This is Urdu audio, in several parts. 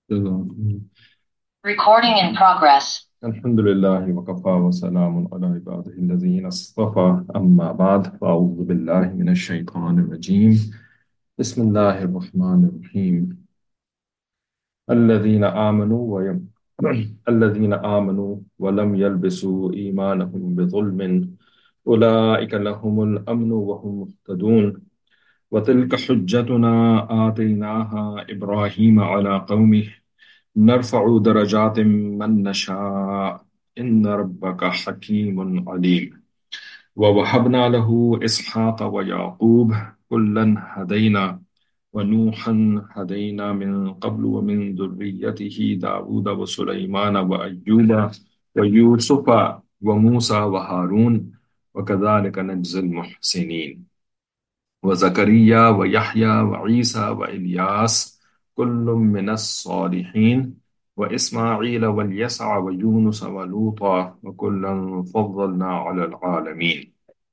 Recording in progress. الحمد لله وكفى وسلام على عباده الذين اصطفى أما بعد فأعوذ بالله من الشيطان الرجيم بسم الله الرحمن الرحيم الذين آمنوا الذين آمنوا ولم يلبسوا إيمانهم بظلم أولئك لهم الأمن وهم مهتدون وتلك حجتنا آتيناها إبراهيم على قومه نرفع درجات من نشاء إن ربك حكيم عليم ووهبنا له إسحاق ويعقوب كلا هدينا ونوحا هدينا من قبل ومن ذريته داود وسليمان وأيوب ويوسف وموسى وهارون وكذلك نجزي المحسنين وزكريا ويحيى وعيسى وإلياس كل من الصالحين وإسماعيل واليسع ويونس ولوطا وكلا فضلنا على العالمين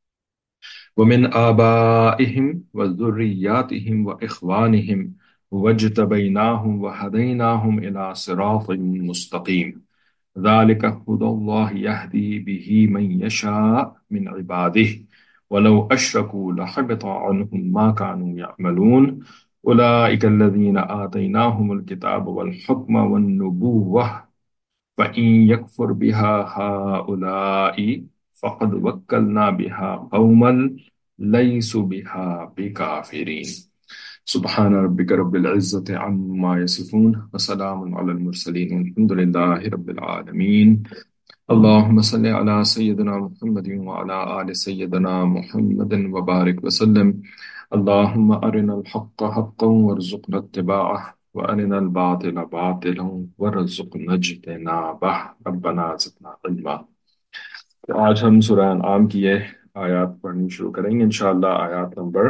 ومن آبائهم وذرياتهم وإخوانهم واجتبيناهم وهديناهم إلى صراط مستقيم ذلك هدى الله يهدي به من يشاء من عباده ولو أشركوا لحبط عنهم ما كانوا يعملون أولئك الذين آتيناهم الكتاب والحكم والنبوة فإن يكفر بها هؤلاء فقد وكلنا بها قوما ليسوا بها بكافرين سبحان ربك رب العزة عما يصفون وسلام على المرسلين والحمد لله رب العالمين اللهم صل على سيدنا محمد وعلى آل سيدنا محمد وبارك وسلم اللهم أرنا الحق حقا وارزقنا اتباعه وأرنا الباطل باطلا وارزقنا اجتنابه ربنا زدنا علما تو آج ہم سورہ انعام کی یہ آیات پڑھنی شروع کریں گے انشاءاللہ آیات نمبر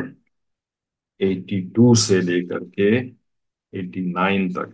82 سے لے کر کے 89 تک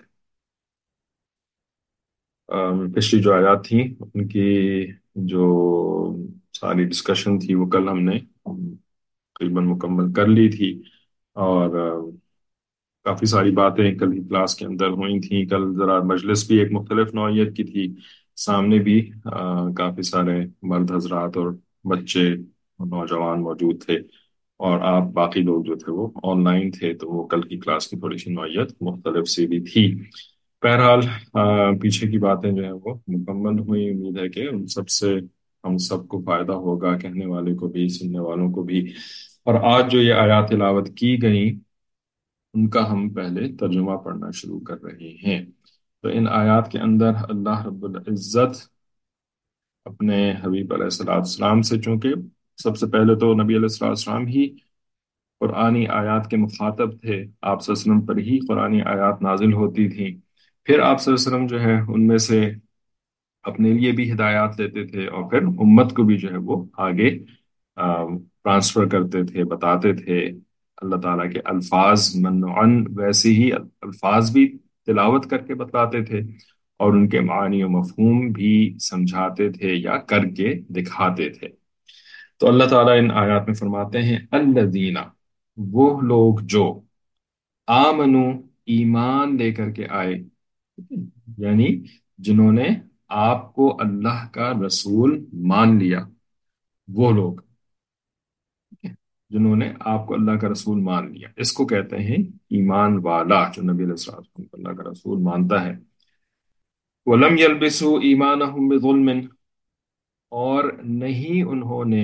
پچھلی جو آیات تھیں ان کی جو ساری ڈسکشن تھی وہ کل ہم نے تقریباً مکمل کر لی تھی اور کافی ساری باتیں کل کی کلاس کے اندر ہوئی تھیں کل ذرا مجلس بھی ایک مختلف نوعیت کی تھی سامنے بھی کافی سارے مرد حضرات اور بچے اور نوجوان موجود تھے اور آپ باقی لوگ جو تھے وہ آن لائن تھے تو وہ کل کی کلاس کی تھوڑی سی نوعیت مختلف سی بھی تھی بہرحال پیچھے کی باتیں جو ہیں وہ مکمل ہوئی امید ہے کہ ان سب سے ہم سب کو فائدہ ہوگا کہنے والے کو بھی سننے والوں کو بھی اور آج جو یہ آیات تلاوت کی گئی ان کا ہم پہلے ترجمہ پڑھنا شروع کر رہے ہیں تو ان آیات کے اندر اللہ رب العزت اپنے حبیب علیہ السلام سے چونکہ سب سے پہلے تو نبی علیہ السلام ہی قرآنی آیات کے مخاطب تھے آپ صلی اللہ علیہ وسلم پر ہی قرآنی آیات نازل ہوتی تھیں پھر آپ صلی اللہ علیہ وسلم جو ہے ان میں سے اپنے لیے بھی ہدایات لیتے تھے اور پھر امت کو بھی جو ہے وہ آگے ٹرانسفر کرتے تھے بتاتے تھے اللہ تعالیٰ کے الفاظ منعن ویسے ہی الفاظ بھی تلاوت کر کے بتلاتے تھے اور ان کے معنی و مفہوم بھی سمجھاتے تھے یا کر کے دکھاتے تھے تو اللہ تعالیٰ ان آیات میں فرماتے ہیں الذین وہ لوگ جو آمنو ایمان لے کر کے آئے یعنی جنہوں نے آپ کو اللہ کا رسول مان لیا وہ لوگ جنہوں نے آپ کو اللہ کا رسول مان لیا اس کو کہتے ہیں ایمان والا جو نبی علیہ السلام کو اللہ کا رسول مانتا ہے وَلَمْ يَلْبِسُوا إِيمَانَهُمْ بِظُلْمٍ اور نہیں انہوں نے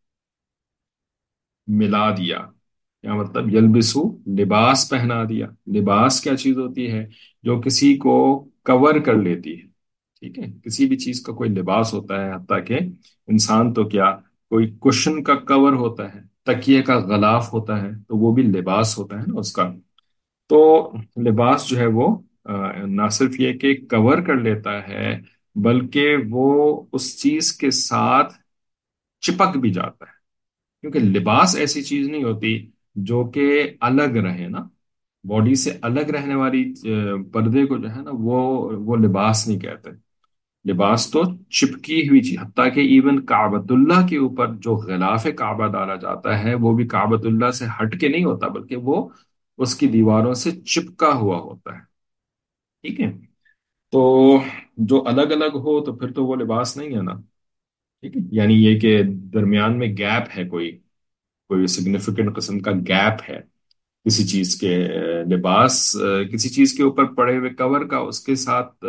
ملا دیا کیا مطلب یلبسو لباس پہنا دیا لباس کیا چیز ہوتی ہے جو کسی کو کور کر لیتی ہے ٹھیک ہے کسی بھی چیز کا کوئی لباس ہوتا ہے حتیٰ کہ انسان تو کیا کوئی کشن کا کور ہوتا ہے تکیے کا غلاف ہوتا ہے تو وہ بھی لباس ہوتا ہے نا اس کا تو لباس جو ہے وہ نہ صرف یہ کہ کور کر لیتا ہے بلکہ وہ اس چیز کے ساتھ چپک بھی جاتا ہے کیونکہ لباس ایسی چیز نہیں ہوتی جو کہ الگ رہے نا باڈی سے الگ رہنے والی پردے کو جو ہے نا وہ لباس نہیں کہتے لباس تو چپکی ہوئی چیز حتیٰ کہ ایون کعبۃ اللہ کے اوپر جو غلاف کعبہ ڈالا جاتا ہے وہ بھی کعبۃ اللہ سے ہٹ کے نہیں ہوتا بلکہ وہ اس کی دیواروں سے چپکا ہوا ہوتا ہے ٹھیک ہے؟ تو جو الگ الگ ہو تو پھر تو وہ لباس نہیں ہے نا. ٹھیک ہے، یعنی یہ کہ درمیان میں گیپ ہے، کوئی کوئی سگنیفیکنٹ قسم کا گیپ ہے کسی چیز کے لباس کسی چیز کے اوپر پڑے ہوئے کور کا اس کے ساتھ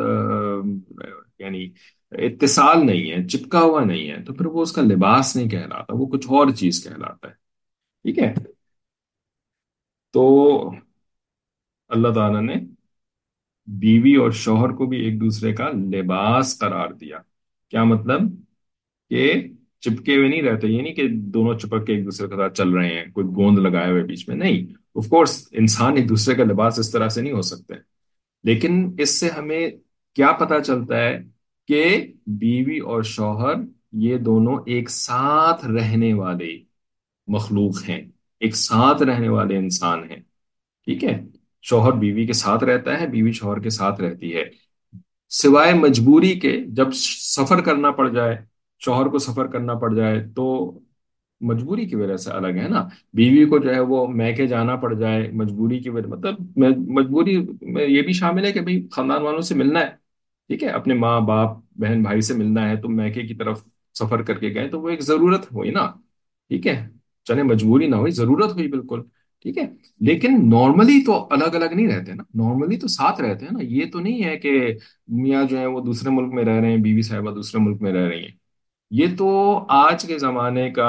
یعنی اتصال نہیں ہے، چپکا ہوا نہیں ہے، تو پھر وہ اس کا لباس نہیں کہلاتا، وہ کچھ اور چیز کہلاتا ہے. ٹھیک ہے. تو اللہ تعالیٰ نے بیوی اور شوہر کو بھی ایک دوسرے کا لباس قرار دیا. کیا مطلب؟ کہ چپکے ہوئے نہیں رہتے، یہ نہیں کہ دونوں چپک کے ایک دوسرے کے ساتھ چل رہے ہیں، کوئی گوند لگائے ہوئے بیچ میں نہیں. آف کورس انسان ایک دوسرے کا لباس اس طرح سے نہیں ہو سکتے، لیکن اس سے ہمیں کیا پتا چلتا ہے کہ بیوی اور شوہر یہ دونوں ایک ساتھ رہنے والے مخلوق ہیں، ایک ساتھ رہنے والے انسان ہیں. ٹھیک ہے. شوہر بیوی کے ساتھ رہتا ہے، بیوی شوہر کے ساتھ رہتی ہے، سوائے مجبوری کے. جب سفر کرنا پڑ جائے، شوہر کو سفر کرنا پڑ جائے تو مجبوری کی وجہ سے الگ ہے نا. بیوی کو جو ہے وہ میکے جانا پڑ جائے مجبوری کی وجہ، مطلب مجبوری میں یہ بھی شامل ہے کہ بھئی خاندان والوں سے ملنا ہے. ٹھیک ہے، اپنے ماں باپ بہن بھائی سے ملنا ہے تو میکے کی طرف سفر کر کے گئے تو وہ ایک ضرورت ہوئی نا. ٹھیک ہے، چلے مجبوری نہ ہوئی، ضرورت ہوئی بالکل. ٹھیک ہے. لیکن نارملی تو الگ الگ نہیں رہتے نا، نارملی تو ساتھ رہتے ہیں نا. یہ تو نہیں ہے کہ میاں جو ہے وہ دوسرے ملک میں رہ رہے ہیں، بیوی صاحبہ دوسرے ملک میں رہ رہی ہیں. یہ تو آج کے زمانے کا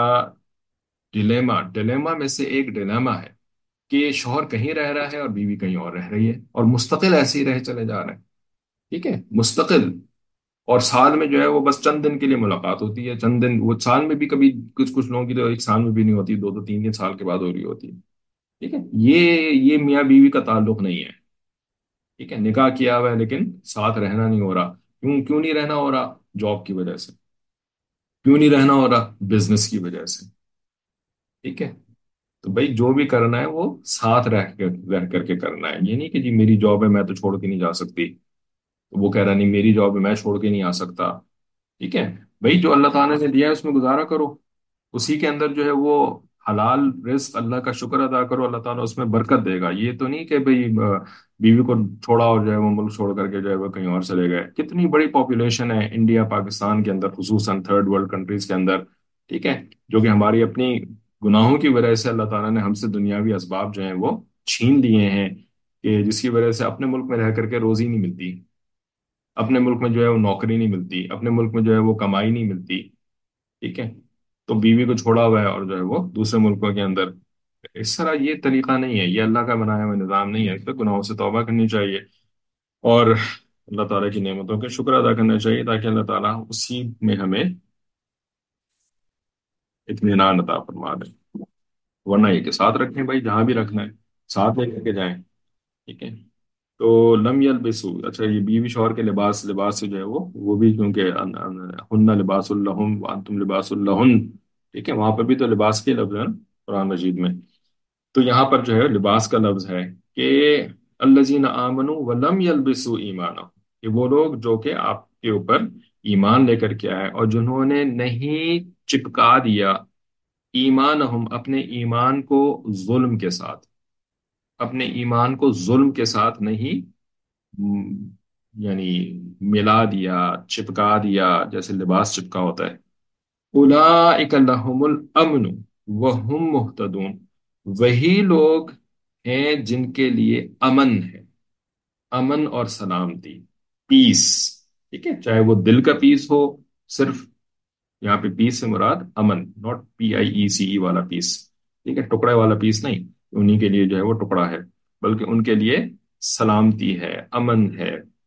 ڈیلیما میں سے ایک ڈیلیما ہے کہ شوہر کہیں رہ رہا ہے اور بیوی کہیں اور رہ رہی ہے، اور مستقل ایسے ہی رہ چلے جا رہے ہیں. ٹھیک ہے، مستقل. اور سال میں جو ہے وہ بس چند دن کے لیے ملاقات ہوتی ہے، چند دن. وہ سال میں بھی کبھی کچھ کچھ لوگوں کی تو ایک سال میں بھی نہیں ہوتی، دو دو تین تین سال کے بعد ہو رہی ہوتی ہے. ٹھیک ہے. یہ میاں بیوی کا تعلق نہیں ہے. ٹھیک ہے، نکاح کیا ہوا ہے لیکن ساتھ رہنا نہیں ہو رہا. کیوں کیوں نہیں رہنا ہو رہا؟ جاب کی وجہ سے. کیوں نہیں رہنا ہو رہا؟ بزنس کی وجہ سے. ٹھیک ہے. تو بھائی جو بھی کرنا ہے وہ ساتھ رہ کر کے کرنا ہے. یہ نہیں کہ جی میری جاب ہے میں تو چھوڑ کے نہیں جا سکتی، تو وہ کہہ رہا نہیں میری جاب ہے میں چھوڑ کے نہیں آ سکتا. ٹھیک ہے. بھائی جو اللہ تعالیٰ نے دیا ہے اس میں گزارا کرو، اسی کے اندر جو ہے وہ حلال رزق، اللہ کا شکر ادا کرو، اللہ تعالیٰ اس میں برکت دے گا. یہ تو نہیں کہ بھئی بیوی کو چھوڑا اور جو ہے وہ ملک چھوڑ کر کے جو ہے وہ کہیں اور چلے گئے. کتنی بڑی پاپولیشن ہے انڈیا پاکستان کے اندر، خصوصاً تھرڈ ورلڈ کنٹریز کے اندر. ٹھیک ہے. جو کہ ہماری اپنی گناہوں کی وجہ سے اللہ تعالیٰ نے ہم سے دنیاوی اسباب جو ہیں وہ چھین لیے ہیں، کہ جس کی وجہ سے اپنے ملک میں رہ کر کے روزی نہیں ملتی، اپنے ملک میں جو ہے وہ نوکری نہیں ملتی، اپنے ملک میں جو ہے وہ کمائی نہیں ملتی. ٹھیک ہے. تو بیوی کو چھوڑا ہوا ہے اور جو ہے وہ دوسرے ملکوں کے اندر. اس طرح یہ طریقہ نہیں ہے، یہ اللہ کا بنایا ہوا نظام نہیں ہے. اس پہ گناہوں سے توبہ کرنی چاہیے اور اللہ تعالیٰ کی نعمتوں کے شکر ادا کرنا چاہیے، تاکہ اللہ تعالیٰ اسی میں ہمیں اطمینان عطا فرما دے. ورنہ یہ کہ ساتھ رکھیں بھائی، جہاں بھی رکھنا ہے ساتھ لے کر کے جائیں. ٹھیک ہے. تو لم یلبسو، اچھا یہ بیوی شوہر کے لباس سے جو ہے وہ بھی کیونکہ ہن لباس الہم وانتم لباس الہن. ٹھیک ہے، وہاں پر بھی تو لباس کے لفظ ہے نا قرآن مجید میں. تو یہاں پر جو ہے لباس کا لفظ ہے کہ الذین آمنوا ولم یلبسوا ایمانہم، کہ وہ لوگ جو کہ آپ کے اوپر ایمان لے کر کے آئے اور جنہوں نے نہیں چپکا دیا ایمانہم اپنے ایمان کو ظلم کے ساتھ، اپنے ایمان کو ظلم کے ساتھ نہیں یعنی ملا دیا، چپکا دیا جیسے لباس چپکا ہوتا ہے. اولئک لہم الامن وہم مہتدون، وہی لوگ ہیں جن کے لیے امن ہے، امن اور سلامتی، پیس. ٹھیک ہے، چاہے وہ دل کا پیس ہو صرف. یہاں پہ پیس سے مراد امن، ناٹ PIECE والا پیس. ٹھیک ہے، ٹکڑے والا پیس نہیں. انہی کے لیے جو ہے وہ ٹکڑا ہے، بلکہ ان کے لیے سلامتی ہے، امن ہے.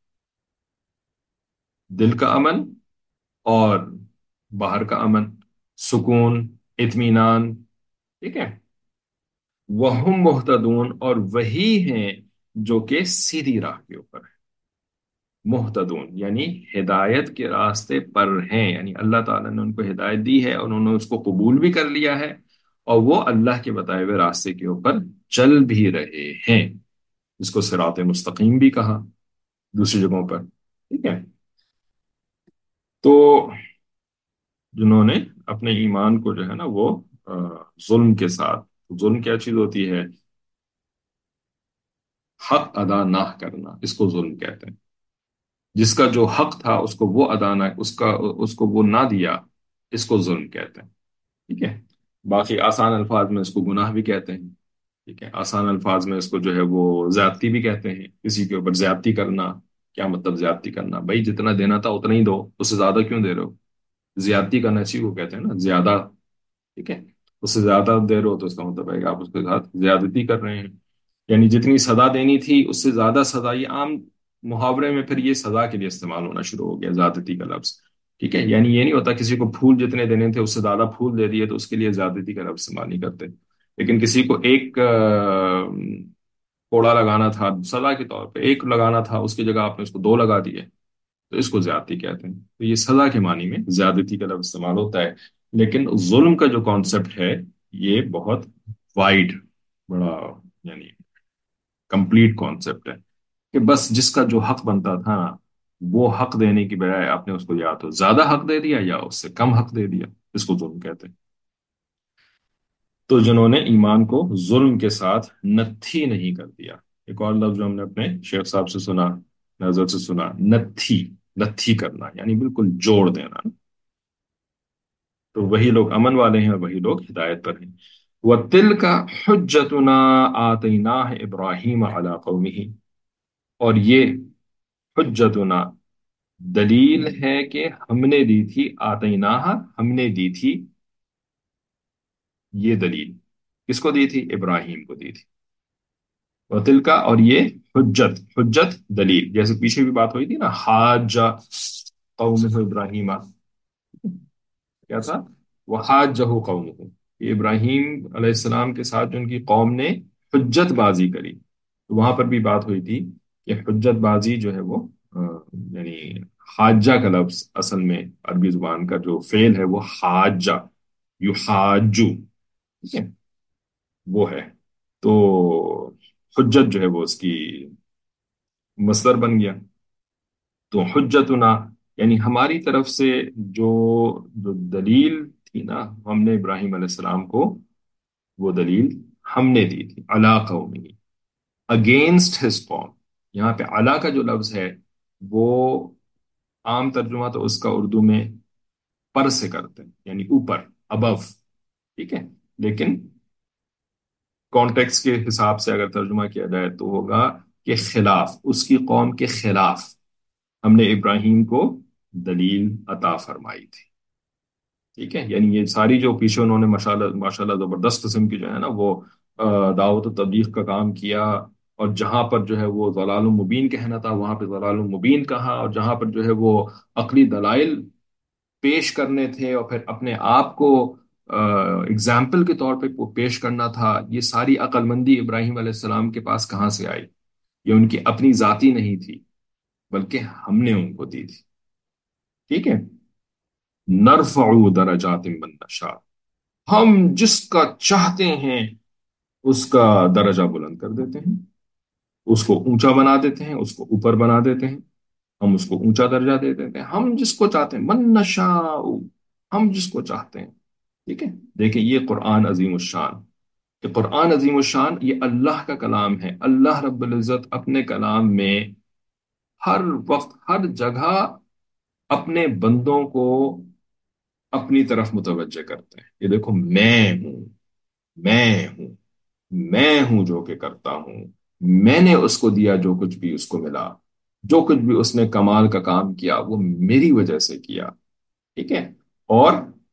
دل کا امن اور باہر کا امن، سکون، اطمینان. ٹھیک ہے. وہم محتدون، اور وہی ہیں جو کہ سیدھی راہ کے اوپر ہے. محتدون یعنی ہدایت کے راستے پر ہیں، یعنی اللہ تعالیٰ نے ان کو ہدایت دی ہے اور انہوں نے اس کو قبول بھی کر لیا ہے، اور وہ اللہ کے بتائے ہوئے راستے کے اوپر چل بھی رہے ہیں، جس کو صراط مستقیم بھی کہا دوسری جگہوں پر. ٹھیک ہے. تو جنہوں نے اپنے ایمان کو جو ہے نا وہ ظلم کے ساتھ، ظلم کیا چیز ہوتی ہے؟ حق ادا نہ کرنا اس کو ظلم کہتے ہیں. جس کا جو حق تھا اس کو وہ ادا نہ اس کو وہ نہ دیا، اس کو ظلم کہتے ہیں. ٹھیک ہے. باقی آسان الفاظ میں اس کو گناہ بھی کہتے ہیں. ٹھیک ہے. آسان الفاظ میں اس کو جو ہے وہ زیادتی بھی کہتے ہیں، کسی کے اوپر زیادتی کرنا. کیا مطلب زیادتی کرنا؟ بھائی جتنا دینا تھا اتنا ہی دو، اس سے زیادہ کیوں دے رہے ہو؟ زیادتی کرنا اسی کو کہتے ہیں نا، زیادہ. ٹھیک ہے. اس سے زیادہ دے رہے ہو تو اس کا مطلب ہے کہ آپ اس کے ساتھ زیادتی کر رہے ہیں. یعنی جتنی سزا دینی تھی اس سے زیادہ سزا. یہ عام محاورے میں پھر یہ سزا کے لیے استعمال ہونا شروع ہو گیا زیادتی کا لفظ. ٹھیک ہے. یعنی یہ نہیں ہوتا کسی کو پھول جتنے دینے تھے اس سے زیادہ پھول دے دیے تو اس کے لیے زیادتی کا لفظ استعمال نہیں کرتے. لیکن کسی کو ایک کوڑا لگانا تھا سزا کے طور پہ، ایک لگانا تھا، اس کی جگہ آپ نے اس کو دو لگا دیے، تو اس کو زیادتی کہتے ہیں. تو یہ سزا کے معنی میں زیادتی کا لفظ استعمال ہوتا ہے. لیکن ظلم کا جو کانسیپٹ ہے یہ بہت وائڈ، بڑا، یعنی کمپلیٹ کانسیپٹ ہے. کہ بس جس کا جو حق بنتا تھا نا، وہ حق دینے کی بجائے آپ نے اس کو یا تو زیادہ حق دے دیا یا اس سے کم حق دے دیا، اس کو ظلم کہتے ہیں. تو جنہوں نے ایمان کو ظلم کے ساتھ نتھی نہیں کر دیا. ایک اور لفظ جو ہم نے اپنے شیخ صاحب سے سنا، نظر سے سنا، نتھی. نتھی کرنا یعنی بالکل جوڑ دینا. تو وہی لوگ امن والے ہیں اور وہی لوگ ہدایت پر ہیں. وَتِلْكَ حُجَّتُنَا آتَيْنَاهَا إِبْرَاهِيمَ عَلَىٰ قَوْمِهِ. اور یہ حجتنا دلیل ہے کہ ہم نے دی تھی، آتیناہا ہم نے دی تھی. یہ دلیل کس کو دی تھی؟ ابراہیم کو دی تھی. وتل کا، اور یہ حجت. حجت دلیل، جیسے پیچھے بھی بات ہوئی تھی نا، حاج قوم ابراہیم. کیا تھا؟ وہ حاج قوم. یہ ابراہیم علیہ السلام کے ساتھ جو ان کی قوم نے حجت بازی کری، تو وہاں پر بھی بات ہوئی تھی کہ حجت بازی جو ہے وہ یعنی حاجہ کا لفظ اصل میں عربی زبان کا جو فعل ہے وہ حاجہ، یحاجو. ٹھیک ہے. وہ ہے. تو حجت جو ہے وہ اس کی مصدر بن گیا. تو حجتنا یعنی ہماری طرف سے جو جو دلیل تھی نا، ہم نے ابراہیم علیہ السلام کو وہ دلیل ہم نے دی تھی، علی قومی، اگینسٹ ہز قوم. یہاں پہ علی کا جو لفظ ہے وہ عام ترجمہ تو اس کا اردو میں پر سے کرتے ہیں، یعنی اوپر، ابو. ٹھیک ہے. لیکن کانٹیکس کے حساب سے اگر ترجمہ کیا جائے تو ہوگا کہ خلاف، اس کی قوم کے خلاف ہم نے ابراہیم کو دلیل عطا فرمائی تھی. ٹھیک ہے. یعنی یہ ساری جو پیچھے انہوں نے ماشاءاللہ زبردست قسم کی جو ہے نا وہ دعوت و تبلیغ کا کام کیا، اور جہاں پر جو ہے وہ ضلال مبین کہنا تھا وہاں پہ ضلال مبین کہا، اور جہاں پر جو ہے وہ عقلی دلائل پیش کرنے تھے اور پھر اپنے آپ کو اگزامپل کے طور پہ پیش کرنا تھا، یہ ساری عقل مندی ابراہیم علیہ السلام کے پاس کہاں سے آئی؟ یہ ان کی اپنی ذاتی نہیں تھی بلکہ ہم نے ان کو دی تھی. ٹھیک ہے. نرفع درجات من نشاء. ہم جس کا چاہتے ہیں اس کا درجہ بلند کر دیتے ہیں، اس کو اونچا بنا دیتے ہیں، اس کو اوپر بنا دیتے ہیں. ہم اس کو اونچا درجہ دے دیتے ہیں، ہم جس کو چاہتے ہیں، من نشاء، ہم جس کو چاہتے ہیں. ٹھیک ہے. دیکھیں یہ قرآن عظیم الشان، کہ قرآن عظیم الشان یہ اللہ کا کلام ہے. اللہ رب العزت اپنے کلام میں ہر وقت ہر جگہ اپنے بندوں کو اپنی طرف متوجہ کرتے ہیں. یہ دیکھو، میں ہوں، میں ہوں، میں ہوں جو کہ کرتا ہوں. میں نے اس کو دیا جو کچھ بھی اس کو ملا، جو کچھ بھی اس نے کمال کا کام کیا وہ میری وجہ سے کیا. ٹھیک ہے. اور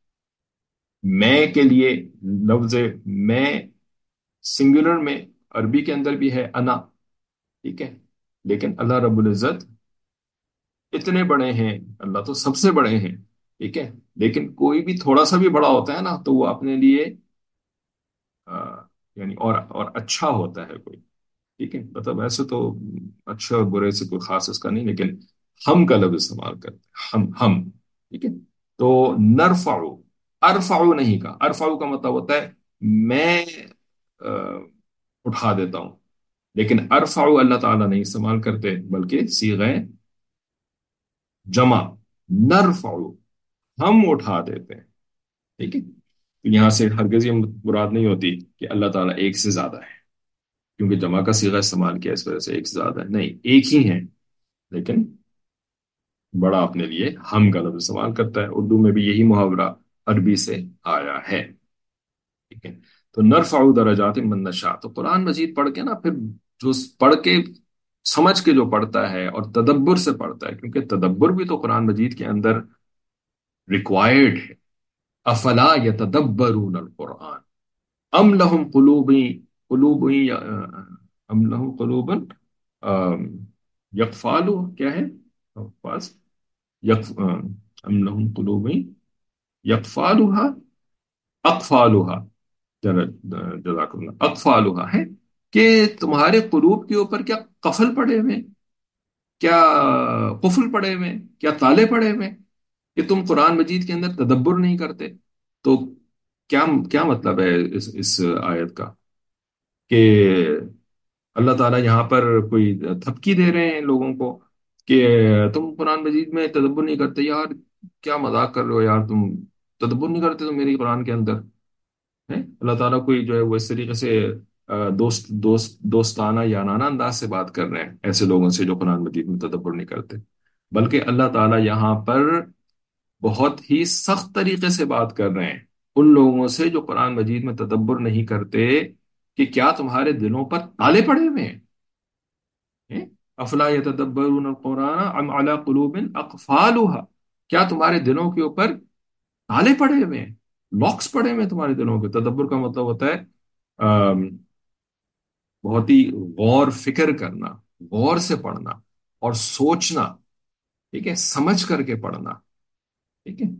میں کے لیے لفظ میں سنگولر میں عربی کے اندر بھی ہے انا. ٹھیک ہے. لیکن اللہ رب العزت اتنے بڑے ہیں، اللہ تو سب سے بڑے ہیں. ٹھیک ہے. لیکن کوئی بھی تھوڑا سا بھی بڑا ہوتا ہے نا تو وہ اپنے لیے یعنی اور اچھا ہوتا ہے کوئی. ٹھیک ہے. مطلب ایسے تو اچھے اور برے سے کوئی خاص اس کا نہیں، لیکن ہم کا لفظ استعمال کرتے ہیں، ہم. ٹھیک ہے. تو نرفعو، ارفعو نہیں کا. ارفعو کا مطلب ہوتا ہے میں آ، اٹھا دیتا ہوں. لیکن ارفعو اللہ تعالیٰ نہیں استعمال کرتے بلکہ صیغہ جمع. نرفعو ہم اٹھا دیتے ہیں. ٹھیک ہے. تو یہاں سے ہرگز یہ مراد نہیں ہوتی کہ اللہ تعالیٰ ایک سے زیادہ ہے. کیونکہ جمع کا صیغہ استعمال کیا اس وجہ سے ایک سے زیادہ ہے، نہیں ایک ہی ہیں، لیکن بڑا اپنے لیے ہم کا لفظ استعمال کرتا ہے۔ اردو میں بھی یہی محاورہ عربی سے آیا ہے، ٹھیک ہے؟ تو نرفع درجات من نشاء، تو قرآن مجید پڑھ کے نا پھر جو پڑھ کے سمجھ کے جو پڑھتا ہے اور تدبر سے پڑھتا ہے، کیونکہ تدبر بھی تو قرآن مجید کے اندر ریکوائرڈ ہے۔ افلا یتدبرون القرآن ام لہم قلوب، قلوب ام لہم قلوب یقفالو، کیا ہے پاس، ام لہم قلوب یقفالوہا، اقفالوہا، جزاک اللہ، اقفالوہا ہے کہ تمہارے قلوب کے اوپر کیا قفل پڑے ہوئے ہیں؟ کیا قفل پڑے ہوئے ہیں؟ کیا تالے پڑے ہوئے ہیں کہ تم قرآن مجید کے اندر تدبر نہیں کرتے؟ تو کیا کیا مطلب ہے اس آیت کا؟ کہ اللہ تعالیٰ یہاں پر کوئی تھپکی دے رہے ہیں لوگوں کو کہ تم قرآن مجید میں تدبر نہیں کرتے؟ یار کیا مذاق کر رہے ہو یار، تم تدبر نہیں کرتے تم میری قرآن کے اندر ہے؟ اللہ تعالیٰ کوئی جو ہے وہ اس طریقے سے دوستانہ یارانہ انداز سے بات کر رہے ہیں ایسے لوگوں سے جو قرآن مجید میں تدبر نہیں کرتے، بلکہ اللہ تعالیٰ یہاں پر بہت ہی سخت طریقے سے بات کر رہے ہیں ان لوگوں سے جو قرآن مجید میں تدبر نہیں کرتے، کہ کیا تمہارے دلوں پر تالے پڑے ہوئے ہیں؟ افلا یتدبرون القرآن ام علی قلوب اقفالها، کیا تمہارے دلوں کے اوپر تالے پڑے ہوئے ہیں، لاکس پڑے ہوئے ہیں تمہارے دلوں کے؟ تدبر کا مطلب ہوتا ہے بہت ہی غور فکر کرنا، غور سے پڑھنا اور سوچنا، ٹھیک ہے، سمجھ کر کے پڑھنا، ٹھیک ہے؟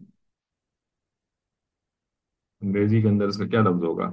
انگریزی کے اندر اس کا کیا لفظ ہوگا؟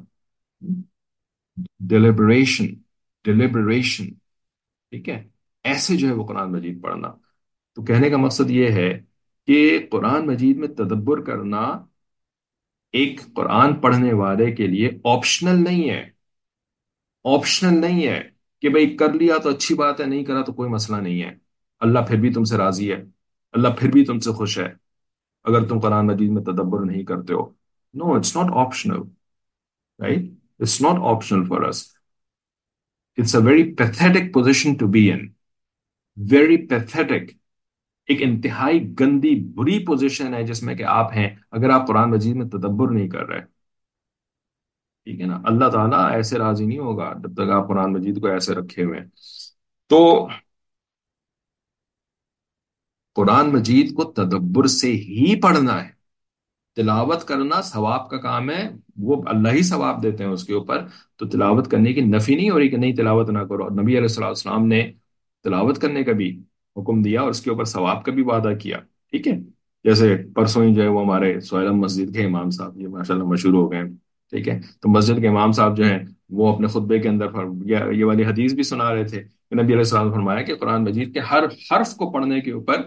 ڈیلیبریشن، ڈیلیبریشن، ٹھیک ہے؟ ایسے جو ہے وہ قرآن مجید پڑھنا۔ تو کہنے کا مقصد یہ ہے کہ قرآن مجید میں تدبر کرنا ایک قرآن پڑھنے والے کے لیے آپشنل نہیں ہے، آپشنل نہیں ہے کہ بھئی کر لیا تو اچھی بات ہے، نہیں کرا تو کوئی مسئلہ نہیں ہے، اللہ پھر بھی تم سے راضی ہے، اللہ پھر بھی تم سے خوش ہے اگر تم قرآن مجید میں تدبر نہیں کرتے ہو۔ No it's not optional, right? It's not optional for us, it's a very pathetic position to be in, very pathetic, ایک انتہائی گندی بری پوزیشن ہے جس میں کہ آپ ہیں اگر آپ قرآن مجید میں تدبر نہیں کر رہے، ٹھیک ہے نا؟ اللہ تعالیٰ ایسے راضی نہیں ہوگا جب تک آپ قرآن مجید کو ایسے رکھے ہوئے ہیں۔ تو قرآن مجید کو تدبر سے ہی پڑھنا ہے، تلاوت کرنا ثواب کا کام ہے، وہ اللہ ہی ثواب دیتے ہیں اس کے اوپر، تو تلاوت کرنے کی نفی نہیں ہو رہی کہ نہیں تلاوت نہ کرو، اور نبی علیہ الصلوۃ والسلام نے تلاوت کرنے کا بھی حکم دیا اور اس کے اوپر ثواب کا بھی وعدہ کیا، ٹھیک ہے؟ جیسے پرسوں ہی جو ہے وہ ہمارے سویلم مسجد کے امام صاحب یہ ماشاءاللہ مشہور ہو گئے ہیں، ٹھیک ہے؟ تو مسجد کے امام صاحب جو ہیں وہ اپنے خطبے کے اندر یہ والی حدیث بھی سنا رہے تھے کہ نبی علیہ السلام نے فرمایا کہ قرآن مجید کے ہر حرف کو پڑھنے کے اوپر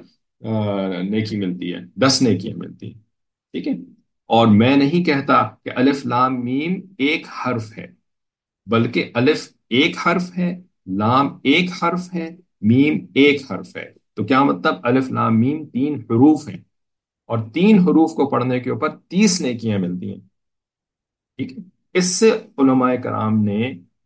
نیکی ملتی ہے، 10 نیکیاں ملتی ہیں، ٹھیک ہے؟ اور میں نہیں کہتا کہ الف لام میم ایک حرف ہے، بلکہ الف ایک حرف ہے، لام ایک حرف ہے، میم ایک حرف ہے۔ تو کیا مطلب؟ الف لام میم 3 حروف ہیں، اور 3 حروف کو پڑھنے کے اوپر 30 نیکیاں ملتی ہیں، ٹھیک ہے؟ اس سے علماء کرام نے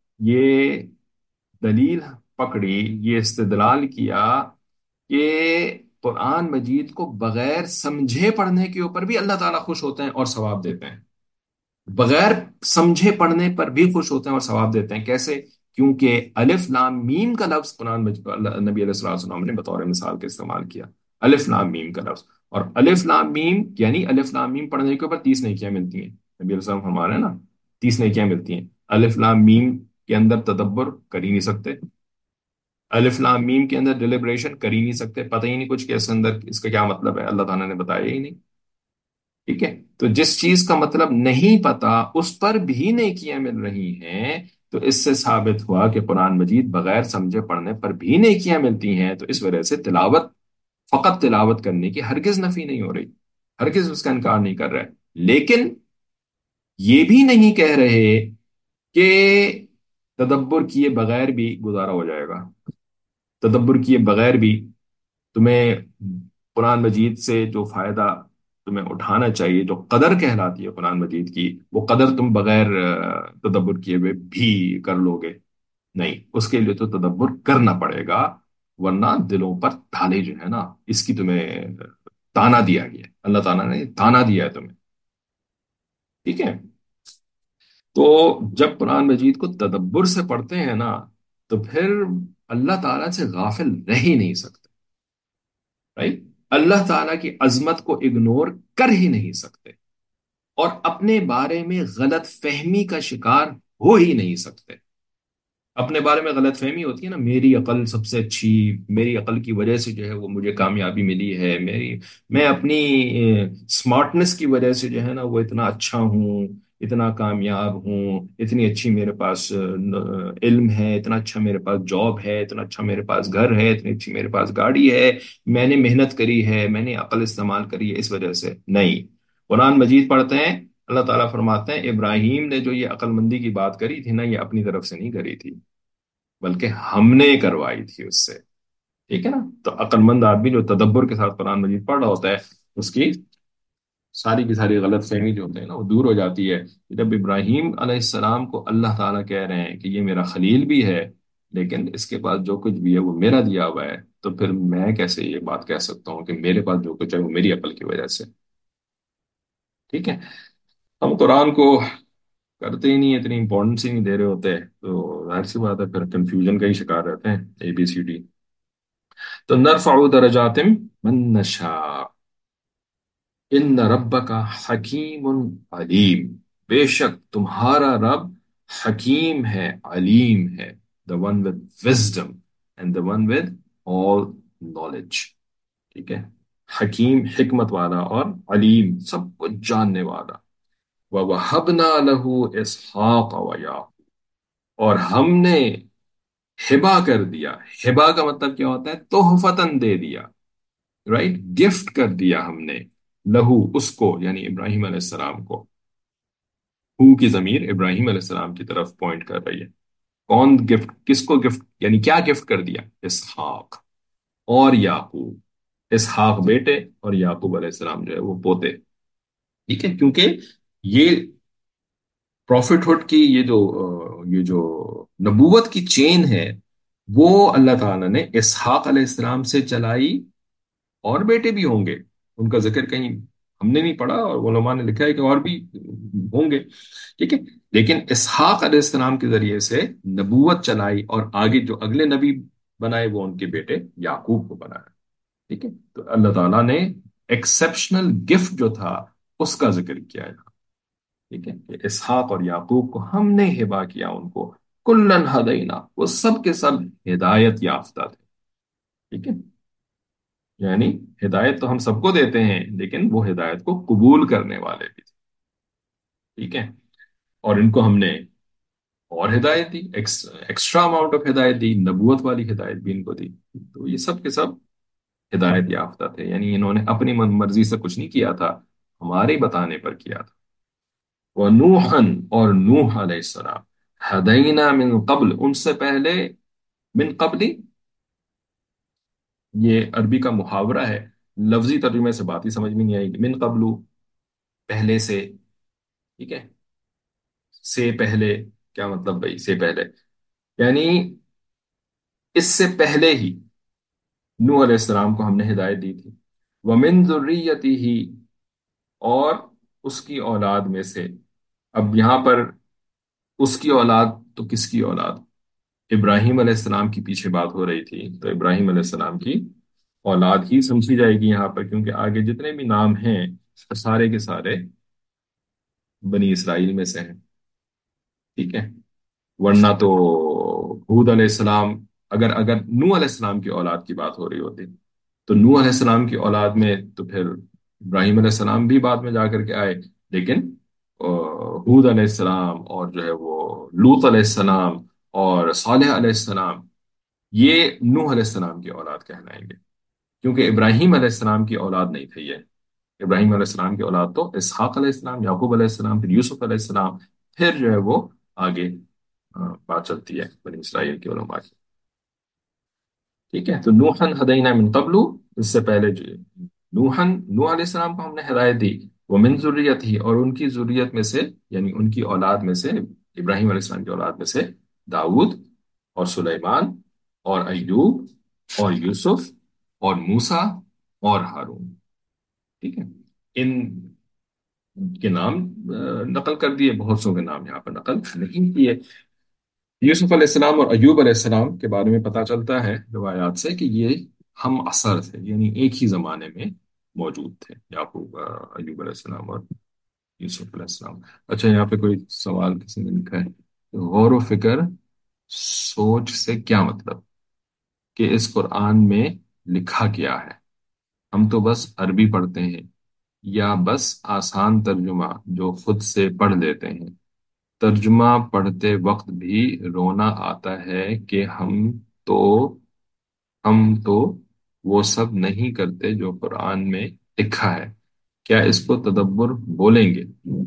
یہ دلیل پکڑی، یہ استدلال کیا کہ قرآن مجید کو بغیر سمجھے پڑھنے کے اوپر بھی اللہ تعالیٰ خوش ہوتے ہیں اور ثواب دیتے ہیں، بغیر سمجھے پڑھنے پر بھی خوش ہوتے ہیں اور ثواب دیتے ہیں۔ کیسے؟ کیونکہ الف لام میم کا لفظ قرآن مجید نبی علیہ الصلوۃ والسلام نے بطور مثال کے استعمال کیا، الف لام میم کا لفظ، اور الف لام میم یعنی الف لام میم پڑھنے کے اوپر 30 نیکیاں ملتی ہیں، نبی علیہ السلام فرما رہے ہیں نا 30 نیکیاں ملتی ہیں۔ الف لام میم کے اندر تدبر کر ہی نہیں سکتے، الف لام میم کے اندر ڈیلیبریشن کر ہی نہیں سکتے، پتہ ہی نہیں کچھ کہ اس اندر اس کا کیا مطلب ہے، اللہ تعالیٰ نے بتایا ہی نہیں، ٹھیک ہے؟ تو جس چیز کا مطلب نہیں پتا اس پر بھی نیکیاں مل رہی ہیں، تو اس سے ثابت ہوا کہ قرآن مجید بغیر سمجھے پڑھنے پر بھی نیکیاں ملتی ہیں، تو اس وجہ سے تلاوت، فقط تلاوت کرنے کی ہرگز نفی نہیں ہو رہی، ہرگز اس کا انکار نہیں کر رہے، لیکن یہ بھی نہیں کہہ رہے کہ تدبر کیے بغیر بھی گزارا ہو جائے گا، تدبر کیے بغیر بھی تمہیں قرآن مجید سے جو فائدہ تمہیں اٹھانا چاہیے، جو قدر کہلاتی ہے قرآن مجید کی، وہ قدر تم بغیر تدبر کیے ہوئے بھی کر لو گے، نہیں، اس کے لیے تو تدبر کرنا پڑے گا، ورنہ دلوں پر تالے جو ہے نا، اس کی تمہیں تانا دیا گیا ہے، اللہ تعالیٰ نے تانا دیا ہے تمہیں. ٹھیک ہے. تو جب قرآن مجید کو تدبر سے پڑھتے ہیں نا، تو پھر اللہ تعالیٰ سے غافل رہ ہی نہیں سکتے. رائٹ. اللہ تعالیٰ کی عظمت کو اگنور کر ہی نہیں سکتے، اور اپنے بارے میں غلط فہمی کا شکار ہو ہی نہیں سکتے. اپنے بارے میں غلط فہمی ہوتی ہے نا، میری عقل سب سے اچھی، میری عقل کی وجہ سے جو ہے وہ مجھے کامیابی ملی ہے، میں اپنی سمارٹنس کی وجہ سے جو ہے نا وہ اتنا اچھا ہوں، اتنا کامیاب ہوں، اتنی اچھی میرے پاس علم ہے، اتنا اچھا میرے پاس جاب ہے، اتنا اچھا میرے پاس گھر ہے، اتنی اچھی میرے پاس گاڑی ہے. میں نے محنت کری ہے، میں نے عقل استعمال کری ہے، اس وجہ سے نہیں. قرآن مجید پڑھتے ہیں، اللہ تعالیٰ فرماتے ہیں ابراہیم نے جو یہ عقل مندی کی بات کری تھی نا، یہ اپنی طرف سے نہیں کری تھی، بلکہ ہم نے کروائی تھی اس سے. ٹھیک ہے نا. تو عقل مند آدمی جو تدبر کے ساتھ قرآن مجید پڑھ رہا ہوتا ہے، اس کی ساری کی ساری غلط فہمی جو ہوتے ہیں نا وہ دور ہو جاتی ہے. جب ابراہیم علیہ السلام کو اللہ تعالیٰ کہہ رہے ہیں کہ یہ میرا خلیل بھی ہے، لیکن اس کے پاس جو کچھ بھی ہے وہ میرا دیا ہوا ہے، تو پھر میں کیسے یہ بات کہہ سکتا ہوں کہ میرے پاس جو کچھ ہے وہ میری عقل کی وجہ سے. ٹھیک ہے. ہم قرآن کو کرتے ہی نہیں، اتنی امپورٹنس ہی نہیں دے رہے ہوتے، تو ظاہر سی بات ہے پھر کنفیوژن کا ہی شکار رہتے ہیں. ABCD. تو نرفع درجات من نشاء ان ربک حکیم علیم. بے شک تمہارا رب حکیم ہے، علیم ہے. the one with wisdom and the one with all knowledge. ٹھیک ہے. حکیم حکمت والا، اور علیم سب کچھ جاننے والا. وَوَهَبْنَا لَهُ إِسْحَاقَ وَيَعْقُوبَ. اور ہم نے ہبا کر دیا. ہبا کا مطلب کیا ہوتا ہے؟ تحفتاً دے دیا. رائٹ. گفٹ کر دیا ہم نے، لہو اس کو، یعنی ابراہیم علیہ السلام کو. ہو کی ضمیر ابراہیم علیہ السلام کی طرف پوائنٹ کر رہی ہے. کون گفٹ، کس کو گفٹ، یعنی کیا گفٹ کر دیا؟ اسحاق اور یعقوب. اسحاق بیٹے اور یعقوب علیہ السلام جو ہے وہ پوتے. ٹھیک ہے. کیونکہ یہ پروفٹ ہوڈ کی یہ جو نبوت کی چین ہے، وہ اللہ تعالیٰ نے اسحاق علیہ السلام سے چلائی. اور بیٹے بھی ہوں گے، ان کا ذکر کہیں ہم نے نہیں پڑھا، اور علماء نے لکھا ہے کہ اور بھی ہوں گے. ٹھیک ہے. لیکن اسحاق علیہ السلام کے ذریعے سے نبوت چلائی، اور آگے جو اگلے نبی بنائے وہ ان کے بیٹے یعقوب کو بنایا. ٹھیک ہے. تو اللہ تعالیٰ نے ایکسپشنل گفٹ جو تھا اس کا ذکر کیا ہے. ٹھیک ہے. کہ اسحاق اور یعقوب کو ہم نے ہبا کیا ان کو. کلن ہدینا، وہ سب کے سب ہدایت یافتہ تھے. ٹھیک ہے. یعنی ہدایت تو ہم سب کو دیتے ہیں، لیکن وہ ہدایت کو قبول کرنے والے بھی تھے. ٹھیک ہے. اور ان کو ہم نے اور ہدایت دی، ایکسٹرا اماؤنٹ آف ہدایت دی، نبوت والی ہدایت بھی ان کو دی. تو یہ سب کے سب ہدایت یافتہ تھے، یعنی انہوں نے اپنی من مرضی سے کچھ نہیں کیا تھا، ہمارے بتانے پر کیا تھا. وَنُوحًا، اور نوح علیہ السلام، ہدینا من قبل، ان سے پہلے. من قبلی یہ عربی کا محاورہ ہے، لفظی ترجمے سے بات ہی سمجھ میں نہیں آئے گی. من قبلو پہلے سے. ٹھیک ہے. سے پہلے کیا مطلب بھائی؟ سے پہلے یعنی اس سے پہلے ہی نوح علیہ السلام کو ہم نے ہدایت دی تھی. وَمِن ذُرِّيَّتِهِ، اور اس کی اولاد میں سے. اب یہاں پر اس کی اولاد تو کس کی اولاد؟ ابراہیم علیہ السلام کی پیچھے بات ہو رہی تھی، تو ابراہیم علیہ السلام کی اولاد ہی سمجھی جائے گی یہاں پر، کیونکہ آگے جتنے بھی نام ہیں سارے کے سارے بنی اسرائیل میں سے ہیں. ٹھیک ہے. ورنہ تو حود علیہ السلام، اگر نوح علیہ السلام کی اولاد کی بات ہو رہی ہوتی، تو نوح علیہ السلام کی اولاد میں تو پھر ابراہیم علیہ السلام بھی بعد میں جا کر کے آئے. لیکن حود علیہ السلام اور جو ہے وہ لوط علیہ السلام اور صالح علیہ السلام، یہ نوح علیہ السلام کی اولاد کہلائیں گے، کیونکہ ابراہیم علیہ السلام کی اولاد نہیں تھے یہ. ابراہیم علیہ السلام کی اولاد تو اسحاق علیہ السلام، یعقوب علیہ السلام، پھر یوسف علیہ السلام، پھر جو ہے وہ آگے بات چلتی ہے بنی اسرائیل کے علماء کی. ٹھیک ہے. تو نوحن ہدینا من قبل، اس سے پہلے جو نوح علیہ السلام کو ہم نے ہدایت دی. وہ من ذریت ہی، اور ان کی ذریت میں سے، یعنی ان کی اولاد میں سے، ابراہیم علیہ السلام کی اولاد میں سے داؤد اور سلیمان اور ایوب اور یوسف اور موسا اور ہارون. ٹھیک ہے. ان کے نام نقل کر دیے، بہت سو کے نام یہاں پر نقل نہیں کیے. یوسف علیہ السلام اور ایوب علیہ السلام کے بارے میں پتا چلتا ہے روایات سے کہ یہ ہم عصر تھے، یعنی ایک ہی زمانے میں موجود تھے، یعقوب ایوب علیہ السلام اور یوسف علیہ السلام. اچھا، یہاں پہ کوئی سوال کسی نے لکھا ہے، غور و فکر سوچ سے کیا مطلب، کہ اس قرآن میں لکھا کیا ہے؟ ہم تو بس عربی پڑھتے ہیں، یا بس آسان ترجمہ جو خود سے پڑھ لیتے ہیں؟ ترجمہ پڑھتے وقت بھی رونا آتا ہے کہ تو ہم تو وہ سب نہیں کرتے جو قرآن میں لکھا ہے. کیا اس کو تدبر بولیں گے؟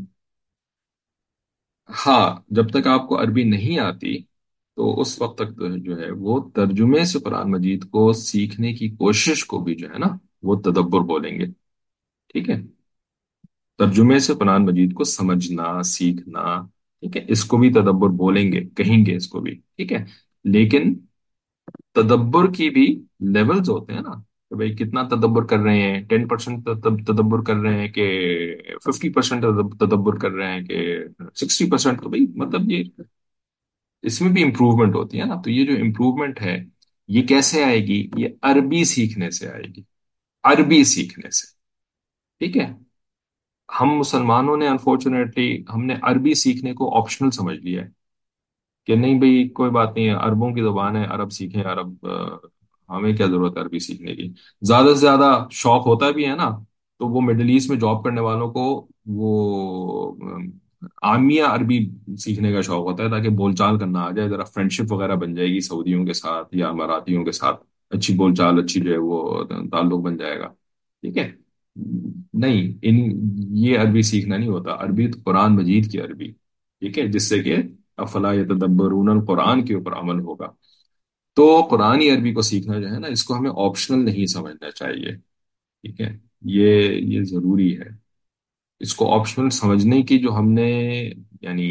ہاں، جب تک آپ کو عربی نہیں آتی تو اس وقت تک جو ہے وہ ترجمے سے قرآن مجید کو سیکھنے کی کوشش کو بھی جو ہے نا وہ تدبر بولیں گے. ٹھیک ہے. ترجمے سے قرآن مجید کو سمجھنا سیکھنا، ٹھیک ہے، اس کو بھی تدبر بولیں گے، کہیں گے اس کو بھی. ٹھیک ہے. لیکن تدبر کی بھی لیولز ہوتے ہیں نا، کہ بھئی کتنا تدبر کر رہے ہیں، 10% تدبر کر رہے ہیں کہ 50% تدبر کر رہے ہیں کہ 60%. تو بھئی مطلب یہ اس میں بھی امپروومنٹ ہوتی ہے نا. تو یہ جو امپروومنٹ ہے یہ کیسے آئے گی؟ یہ عربی سیکھنے سے آئے گی، عربی سیکھنے سے. ٹھیک ہے. ہم مسلمانوں نے انفارچونیٹلی ہم نے عربی سیکھنے کو آپشنل سمجھ لیا ہے، کہ نہیں بھئی کوئی بات نہیں ہے، عربوں کی زبان ہے، عرب سیکھیں، عرب ہمیں کیا ضرورت ہے عربی سیکھنے کی. زیادہ سے زیادہ شوق ہوتا بھی ہے نا تو وہ مڈل ایسٹ میں جاب کرنے والوں کو وہ عامیہ عربی سیکھنے کا شوق ہوتا ہے، تاکہ بول چال کرنا آ جائے، ذرا فرینڈ شپ وغیرہ بن جائے گی سعودیوں کے ساتھ یا اماراتیوں کے ساتھ، اچھی بول چال، اچھی جو ہے وہ تعلق بن جائے گا. ٹھیک ہے. نہیں، یہ عربی سیکھنا نہیں ہوتا. عربی تو قرآن مجید کی عربی، ٹھیک ہے، جس سے کہ افلا یتدبرون القرآن کے اوپر عمل ہوگا. تو قرآنی عربی کو سیکھنا جو ہے نا اس کو ہمیں آپشنل نہیں سمجھنا چاہیے. ٹھیک ہے. یہ ضروری ہے. اس کو آپشنل سمجھنے کی جو ہم نے یعنی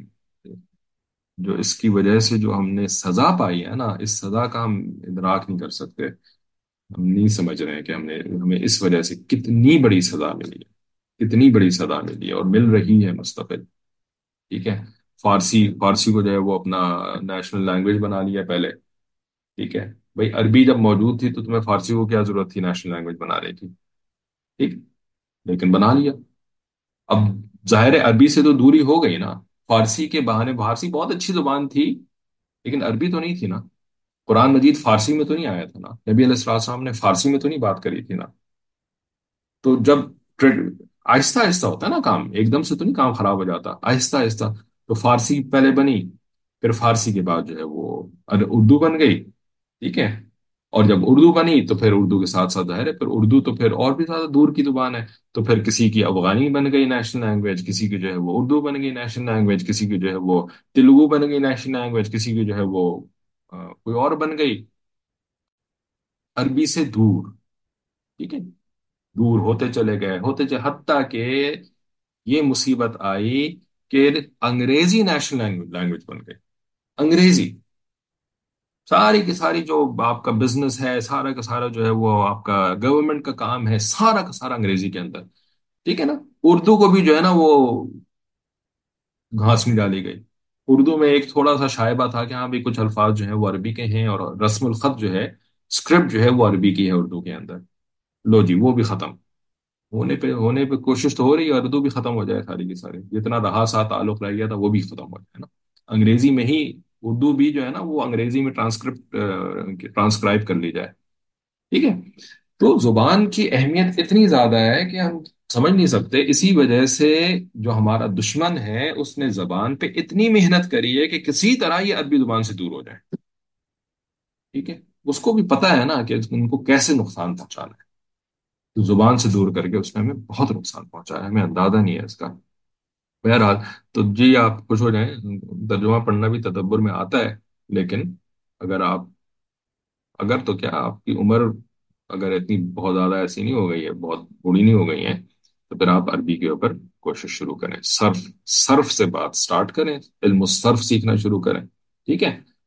جو اس کی وجہ سے جو ہم نے سزا پائی ہے نا، اس سزا کا ہم ادراک نہیں کر سکتے. ہم نہیں سمجھ رہے ہیں کہ ہمیں اس وجہ سے کتنی بڑی سزا ملی ہے، کتنی بڑی سزا ملی ہے اور مل رہی ہے مستقل. ٹھیک ہے. فارسی کو جو ہے وہ اپنا نیشنل لینگویج بنا لیا پہلے. ٹھیک ہے. بھائی عربی جب موجود تھی تو تمہیں فارسی کو کیا ضرورت تھی نیشنل لینگویج بنانے کی؟ ٹھیک. لیکن بنا لیا. اب ظاہر ہے عربی سے تو دوری ہو گئی نا. فارسی کے بہانے، فارسی بہت اچھی زبان تھی لیکن عربی تو نہیں تھی نا. قرآن مجید فارسی میں تو نہیں آیا تھا نا، نبی علیہ السلام نے فارسی میں تو نہیں بات کری تھی نا. تو جب آہستہ آہستہ ہوتا ہے نا کام، ایک دم سے تو نہیں کام خراب ہو جاتا، آہستہ آہستہ. تو فارسی پہلے بنی، پھر فارسی کے بعد جو ہے وہ اردو بن گئی. ٹھیک ہے. اور جب اردو بنی تو پھر اردو کے ساتھ ساتھ ظاہر ہے پھر اردو تو پھر اور بھی زیادہ دور کی زبان ہے. تو پھر کسی کی افغانی بن گئی نیشنل لینگویج، کسی کی جو ہے وہ اردو بن گئی نیشنل لینگویج، کسی کی جو ہے وہ تیلگو بن گئی نیشنل لینگویج، کسی کی جو ہے وہ کوئی اور بن گئی. عربی سے دور. ٹھیک ہے. دور ہوتے چلے گئے، حتیٰ کہ یہ مصیبت آئی کہ انگریزی نیشنل لینگویج بن گئی. انگریزی ساری کی ساری جو آپ کا بزنس ہے، سارا کا سارا جو ہے وہ آپ کا گورنمنٹ کا کام ہے، سارا کا سارا انگریزی کے اندر. ٹھیک ہے نا. اردو کو بھی جو ہے نا وہ گھاس میں ڈالی گئی. اردو میں ایک تھوڑا سا شائبہ تھا کہ ہاں بھی کچھ الفاظ جو ہیں وہ عربی کے ہیں، اور رسم الخط جو ہے، اسکرپٹ جو ہے وہ عربی کی ہے اردو کے اندر. لو جی وہ بھی ختم. ہونے پہ کوشش تو ہو رہی ہے اردو بھی ختم ہو جائے ساری کی ساری، جتنا رہا سا تعلق رہ گیا تھا وہ بھی ختم ہو جائے نا. انگریزی میں ہی اردو بھی جو ہے نا وہ انگریزی میں ٹرانسکرائب کر لی جائے. ٹھیک ہے. تو زبان کی اہمیت اتنی زیادہ ہے کہ ہم سمجھ نہیں سکتے. اسی وجہ سے جو ہمارا دشمن ہے اس نے زبان پہ اتنی محنت کری ہے کہ کسی طرح یہ عربی زبان سے دور ہو جائے. ٹھیک ہے. اس کو بھی پتا ہے نا کہ ان کو کیسے نقصان پہنچانا ہے. تو زبان سے دور کر کے اس نے ہمیں بہت نقصان پہنچایا ہے، ہمیں اندازہ نہیں ہے اس کا. بہرحال، تو جی آپ خوش ہو جائیں، ترجمہ پڑھنا بھی تدبر میں آتا ہے. لیکن اگر آپ اگر تو کیا آپ کی عمر اگر اتنی بہت زیادہ ایسی نہیں ہو گئی ہے، بہت بوڑھی نہیں ہو گئی ہے، تو پھر آپ عربی کے اوپر کوشش شروع کریں. صرف سے بات سٹارٹ کریں، علم الصرف سیکھنا شروع کریں. ٹھیک ہے.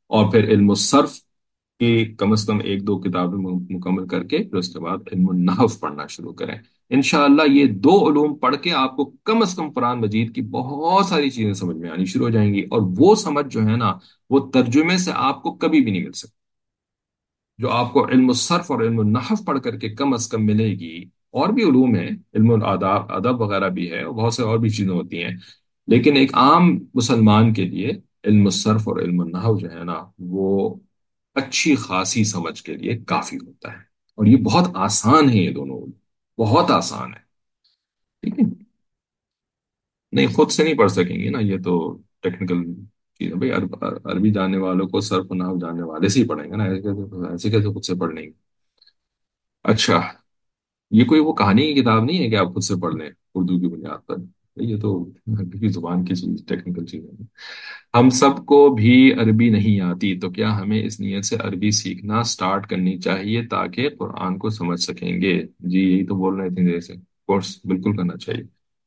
اور پھر علم الصرف کی کم از کم ایک دو کتابیں مکمل کر کے پھر اس کے بعد علم النحو پڑھنا شروع کریں. انشاءاللہ یہ دو علوم پڑھ کے آپ کو کم از کم قرآن مجید کی بہت ساری چیزیں سمجھ میں آنی شروع ہو جائیں گی، اور وہ سمجھ جو ہے نا وہ ترجمے سے آپ کو کبھی بھی نہیں مل سکتی. جو آپ کو علم الصرف اور علم النحو پڑھ کر کے کم از کم ملے گی. اور بھی علوم ہیں، علم الاداب ادب وغیرہ بھی ہے، اور بہت سے اور بھی چیزیں ہوتی ہیں، لیکن ایک عام مسلمان کے لیے علم الصرف اور علم النحو جو ہے نا وہ اچھی خاصی سمجھ کے لیے کافی ہوتا ہے. اور یہ بہت آسان ہے، یہ دونوں علوم بہت آسان ہے. ٹھیک ہے. نہیں، خود سے نہیں پڑھ سکیں گے نا، یہ تو ٹیکنیکل چیز ہے بھائی. عربی جاننے والوں کو صرف و نحو جاننے والے سے ہی پڑھیں گے نا، ایسے کیسے خود سے پڑھ لیں گے. اچھا، یہ کوئی وہ کہانی کی کتاب نہیں ہے کہ آپ خود سے پڑھ لیں اردو کی بنیاد پر. یہ تو عربی کی زبان کی چیز، ٹیکنیکل چیز ہے. ہم سب کو بھی عربی نہیں آتی، تو کیا ہمیں اس نیت سے عربی سیکھنا سٹارٹ کرنی چاہیے تاکہ قرآن کو سمجھ سکیں گے؟ جی یہی تو بول رہے تھے جیسے کورس بالکل کرنا چاہیے.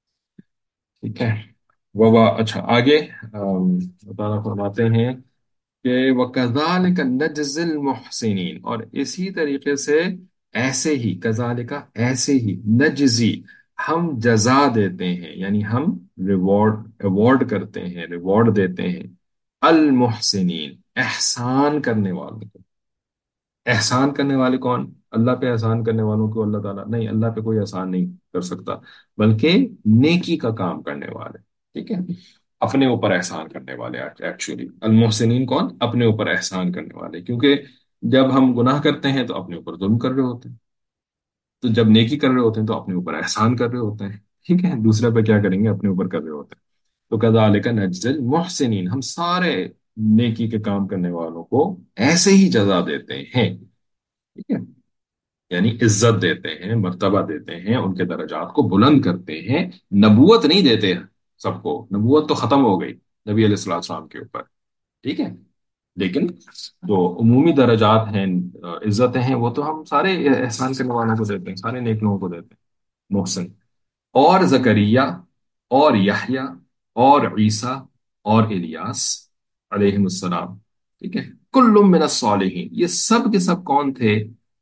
ٹھیک ہے. وبا اچھا آگے اللہ تعالیٰ فرماتے ہیں کہ وَكَذَلِكَ نَجْزِي الْمُحْسِنِينَ، اور اسی طریقے سے ایسے ہی، کذالک ایسے ہی، نجزی ہم جزا دیتے ہیں، یعنی ہم ایوارڈ کرتے ہیں، ریوارڈ دیتے ہیں، المحسنین احسان کرنے والوں کو. احسان کرنے والے کون؟ اللہ پہ احسان کرنے والوں کو اللہ تعالیٰ نہیں، اللہ پہ کوئی احسان نہیں کر سکتا، بلکہ نیکی کا کام کرنے والے. ٹھیک ہے. اپنے اوپر احسان کرنے والے. ایکچولی المحسنین کون؟ اپنے اوپر احسان کرنے والے. کیونکہ جب ہم گناہ کرتے ہیں تو اپنے اوپر ظلم کر رہے ہوتے ہیں، تو جب نیکی کر رہے ہوتے ہیں تو اپنے اوپر احسان کر رہے ہوتے ہیں. ٹھیک ہے. دوسرے پہ کیا کریں گے؟ اپنے اوپر کر رہے ہوتے ہیں. تو کذالک نجزی المحسنین، ہم سارے نیکی کے کام کرنے والوں کو ایسے ہی جزا دیتے ہیں. ٹھیک ہے. یعنی عزت دیتے ہیں، مرتبہ دیتے ہیں، ان کے درجات کو بلند کرتے ہیں. نبوت نہیں دیتے سب کو، نبوت تو ختم ہو گئی نبی علیہ الصلوۃ والسلام کے اوپر. ٹھیک ہے. لیکن جو عمومی درجات ہیں، عزتیں ہیں، وہ تو ہم سارے احسان کرنے والوں کو دیتے ہیں، سارے نیک لوگوں کو دیتے ہیں. محسن اور زکریا اور یحییٰ اور عیسیٰ اور الیاس علیہ السلام. ٹھیک ہے. کل من الصالحین، یہ سب کے سب کون تھے؟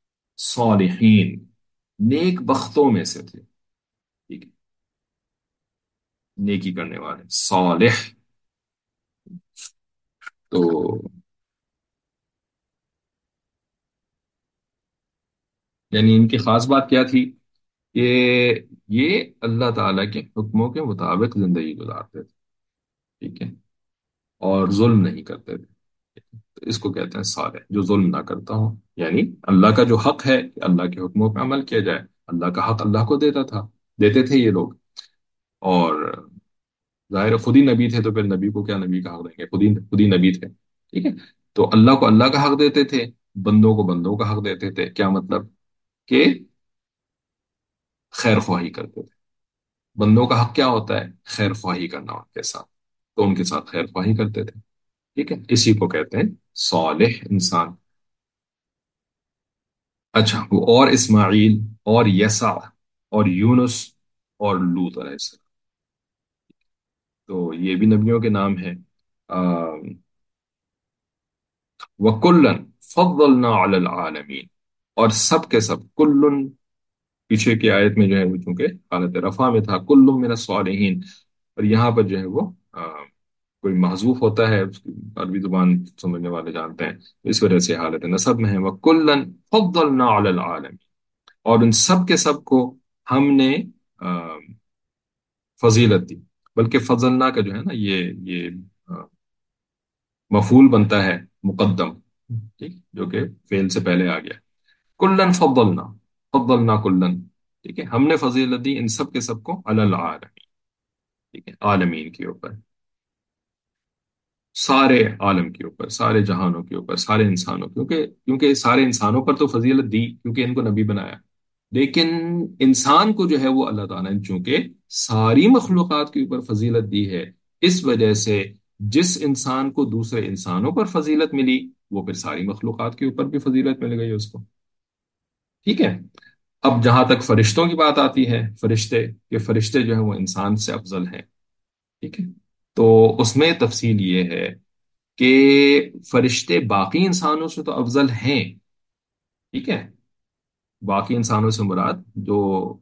صالحین، نیک بختوں میں سے تھے. ٹھیک ہے. نیکی کرنے والے صالح. تو یعنی ان کی خاص بات کیا تھی کہ یہ اللہ تعالیٰ کے حکموں کے مطابق زندگی گزارتے تھے. ٹھیک ہے. اور ظلم نہیں کرتے تھے. تو اس کو کہتے ہیں صالح، جو ظلم نہ کرتا ہو. یعنی اللہ کا جو حق ہے کہ اللہ کے حکموں پہ عمل کیا جائے، اللہ کا حق اللہ کو دیتا تھا، دیتے تھے یہ لوگ. اور ظاہر ہے خود ہی نبی تھے، تو پھر نبی کو کیا نبی کا حق دیں گے؟ خود ہی نبی تھے. ٹھیک ہے. تو اللہ کو اللہ کا حق دیتے تھے، بندوں کو بندوں کا حق دیتے تھے. کیا مطلب؟ کہ خیر خواہی کرتے تھے. بندوں کا حق کیا ہوتا ہے؟ خیر خواہی کرنا ان کے ساتھ، تو ان کے ساتھ خیر خواہی کرتے تھے. ٹھیک ہے. اسی کو کہتے ہیں صالح انسان. اچھا، وہ اور اسماعیل اور یسع اور یونس اور لوط علیہ السلام، تو یہ بھی نبیوں کے نام ہیں. وَكُلًّا فَضَّلْنَا عَلَى الْعَالَمِينَ، اور سب کے سب، کلن پیچھے کی آیت میں جو ہے وہ چونکہ حالت رفع میں تھا، کل من الصالحین، اور یہاں پر جو ہے وہ کوئی محذوف ہوتا ہے، اس کی عربی زبان سمجھنے والے جانتے ہیں، اس وجہ سے حالت نصب میں ہے. وَكُلًّا فَضَّلْنَا عَلَى الْعَالَمِينَ، اور ان سب کے سب کو ہم نے آ، فضیلت دی. بلکہ فضلنا کا جو ہے نا یہ مفعول بنتا ہے مقدم، ٹھیک، جو کہ فعل سے پہلے آ گیا. کلن فضلنا، فضلنا کلن. ٹھیک ہے. ہم نے فضیلت دی ان سب کے سب کو علی العالمین. ٹھیک ہے. عالمین کے اوپر، سارے عالم کے اوپر، سارے جہانوں کے اوپر، سارے انسانوں، کیونکہ سارے انسانوں پر تو فضیلت دی کیونکہ ان کو نبی بنایا. لیکن انسان کو جو ہے وہ اللہ تعالیٰ نے چونکہ ساری مخلوقات کے اوپر فضیلت دی ہے، اس وجہ سے جس انسان کو دوسرے انسانوں پر فضیلت ملی، وہ پھر ساری مخلوقات کے اوپر بھی فضیلت مل گئی اس کو. ٹھیک ہے. اب جہاں تک فرشتوں کی بات آتی ہے، فرشتے، کہ فرشتے جو ہیں وہ انسان سے افضل ہیں. ٹھیک ہے. تو اس میں تفصیل یہ ہے کہ فرشتے باقی انسانوں سے تو افضل ہیں، ٹھیک ہے، باقی انسانوں سے مراد جو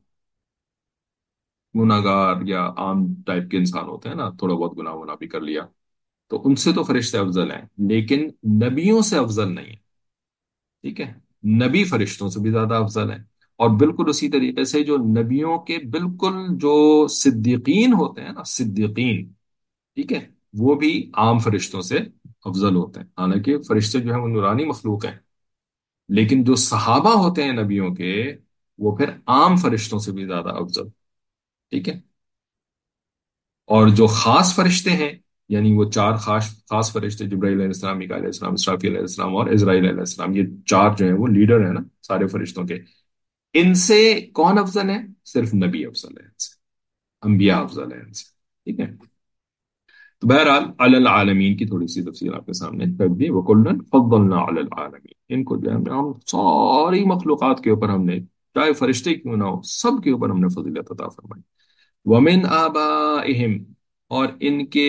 گناہگار یا عام ٹائپ کے انسان ہوتے ہیں نا، تھوڑا بہت گناہ ونا بھی کر لیا، تو ان سے تو فرشتے افضل ہیں، لیکن نبیوں سے افضل نہیں ہے، ٹھیک ہے، نبی فرشتوں سے بھی زیادہ افضل ہیں، اور بالکل اسی طریقے سے جو نبیوں کے بالکل جو صدیقین ہوتے ہیں نا، صدیقین، ٹھیک ہے، وہ بھی عام فرشتوں سے افضل ہوتے ہیں، حالانکہ فرشتے جو ہیں وہ نورانی مخلوق ہیں، لیکن جو صحابہ ہوتے ہیں نبیوں کے، وہ پھر عام فرشتوں سے بھی زیادہ افضل، ٹھیک ہے، اور جو خاص فرشتے ہیں، یعنی وہ چار خاص خاص فرشتے، جبرائیل علیہ السلام، میکائیل علیہ السلام، اسرافیل علیہ السلام اور اسرائیل علیہ السلام، یہ چار جو ہیں وہ لیڈر ہیں نا سارے فرشتوں کے، ان سے کون افضل ہے؟ صرف نبی افضل ہے ان سے، انبیاء افضل ہے ان سے، ٹھیک ہے، تو بہرحال علی العالمین کی تھوڑی سی تفصیل آپ کے سامنے کر دی، وَكُلًّا فَضَّلْنَا عَلَى الْعَالَمِينَ، ان کو جو ہے ہم ساری مخلوقات کے اوپر ہم نے، چاہے فرشتے کیوں نہ ہو، سب کے اوپر ہم نے فضیلت عطا فرمائی، وَمِنْ آبائہم، اور ان کے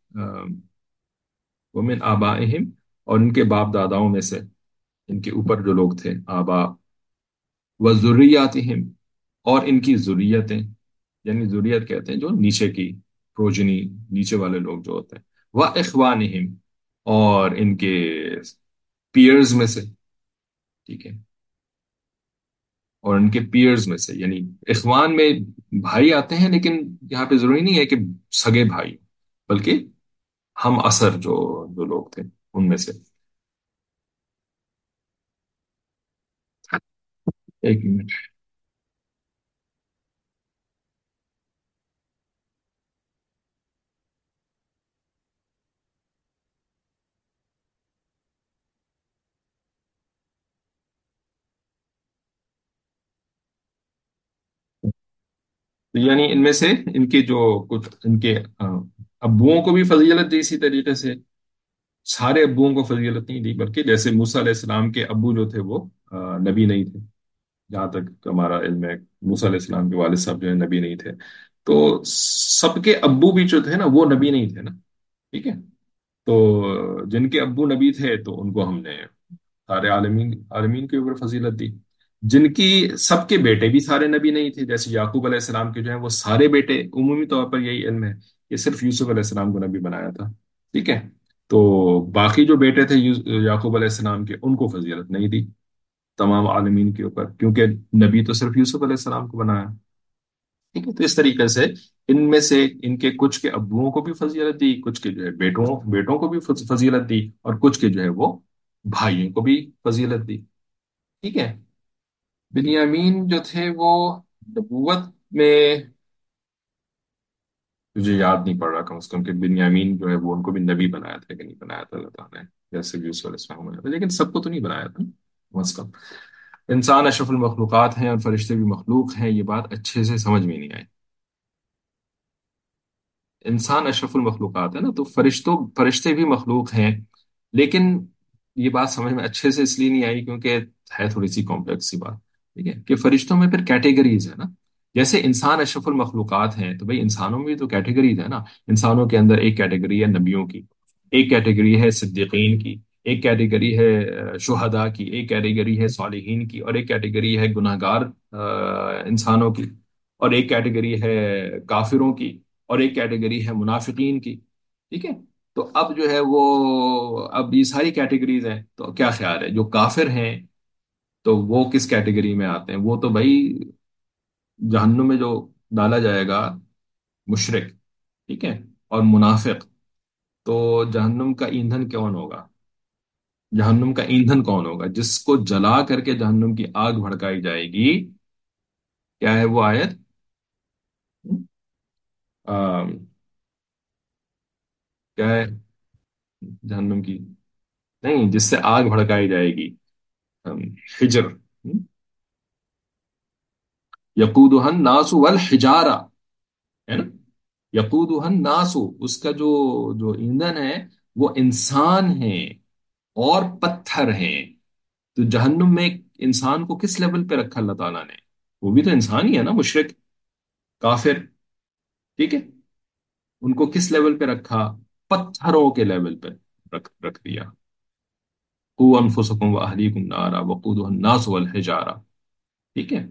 وَمِنْ آبائہم، اور ان کے باپ داداؤں میں سے، ان کے اوپر جو لوگ تھے آبا، وَذُرِّيَّاتِهِمْ، اور ان کی ذریتیں، یعنی ذریت کہتے ہیں جو نیچے کی پروجنی، نیچے والے لوگ جو ہوتے ہیں، وَإِخْوَانِهِمْ، اور ان کے پیئرز میں سے، ٹھیک ہے، اور ان کے پیئرز میں سے، یعنی اخوان میں بھائی آتے ہیں، لیکن یہاں پہ ضروری نہیں ہے کہ سگے بھائی، بلکہ ہم اثر جو لوگ تھے ان میں سے، ایک منٹ، تو یعنی ان میں سے ان کے جو کچھ ان کے ابوؤں کو بھی فضیلت دی، اسی طریقے سے سارے ابوؤں کو فضیلت نہیں دی، بلکہ جیسے موسیٰ علیہ السلام کے ابو جو تھے وہ نبی نہیں تھے، جہاں تک ہمارا علم ہے، موسیٰ علیہ السلام کے والد صاحب جو ہے نبی نہیں تھے، تو سب کے ابو بھی جو تھے نا وہ نبی نہیں تھے نا، ٹھیک ہے، تو جن کے ابو نبی تھے تو ان کو ہم نے سارے عالمین کے اوپر فضیلت دی، جن کی سب کے بیٹے بھی سارے نبی نہیں تھے، جیسے یعقوب علیہ السلام کے جو ہیں وہ سارے بیٹے، عمومی طور پر یہی علم ہے کہ صرف یوسف علیہ السلام کو نبی بنایا تھا، ٹھیک ہے، تو باقی جو بیٹے تھے یعقوب علیہ السلام کے، ان کو فضیلت نہیں دی تمام عالمین کے اوپر، کیونکہ نبی تو صرف یوسف علیہ السلام کو بنایا، ٹھیک ہے، تو اس طریقے سے ان میں سے ان کے کچھ کے ابوؤں کو بھی فضیلت دی، کچھ کے جو ہے بیٹوں کو بھی فضیلت دی، اور کچھ کے جو ہے وہ بھائیوں کو بھی فضیلت دی، ٹھیک ہے، بنیامین جو تھے وہ نبوت میں، مجھے یاد نہیں پڑ رہا کم از کم کہ بنیامین جو ہے وہ ان کو بھی نبی بنایا تھا کہ نہیں بنایا تھا اللہ تعالیٰ نے، جیسے بھی یوسف علیہ السلام بنایا تھا، لیکن سب کو تو نہیں بنایا تھا کم از کم، انسان اشرف المخلوقات ہیں اور فرشتے بھی مخلوق ہیں، یہ بات اچھے سے سمجھ میں نہیں آئی، انسان اشرف المخلوقات ہے نا، تو فرشتے بھی مخلوق ہیں، لیکن یہ بات سمجھ میں اچھے سے اس لیے نہیں آئی کیونکہ ہے تھوڑی سی کمپلیکس سی بات، ٹھیک ہے، کہ فرشتوں میں پھر کیٹیگریز ہے نا، جیسے انسان اشرف المخلوقات ہیں تو بھئی انسانوں میں بھی تو کیٹیگریز ہے نا، انسانوں کے اندر ایک کیٹیگری ہے نبیوں کی، ایک کیٹیگری ہے صدیقین کی، ایک کیٹیگری ہے شہداء کی، ایک کیٹیگری ہے صالحین کی، اور ایک کیٹیگری ہے گناہ گار انسانوں کی، اور ایک کیٹیگری ہے کافروں کی، اور ایک کیٹیگری ہے منافقین کی، ٹھیک ہے، تو اب جو ہے وہ، اب یہ ساری کیٹیگریز ہیں، تو کیا خیال ہے جو کافر ہیں تو وہ کس کیٹیگری میں آتے ہیں؟ وہ تو بھائی جہنم میں جو ڈالا جائے گا، مشرک، ٹھیک ہے، اور منافق، تو جہنم کا ایندھن کون ہوگا؟ جہنم کا ایندھن کون ہوگا جس کو جلا کر کے جہنم کی آگ بھڑکائی جائے گی؟ کیا ہے وہ آیت؟ آم، کیا ہے جہنم کی؟ نہیں، جس سے آگ بھڑکائی جائے گی، آم، حجر، یقودها الناس والحجارہ، ہے نا، یقودها الناس، اس کا جو ایندھن ہے وہ انسان ہے اور پتھر ہیں، تو جہنم میں انسان کو کس لیول پہ رکھا اللہ تعالیٰ نے؟ وہ بھی تو انسان ہی ہے نا، مشرک، کافر، ٹھیک ہے، ان کو کس لیول پہ رکھا؟ پتھروں کے لیول پہ، रख दिया। कू अनफुसकुम व अहलीकुम नारा वकूदुहा अन्नास वल हिजारा। ठीक है।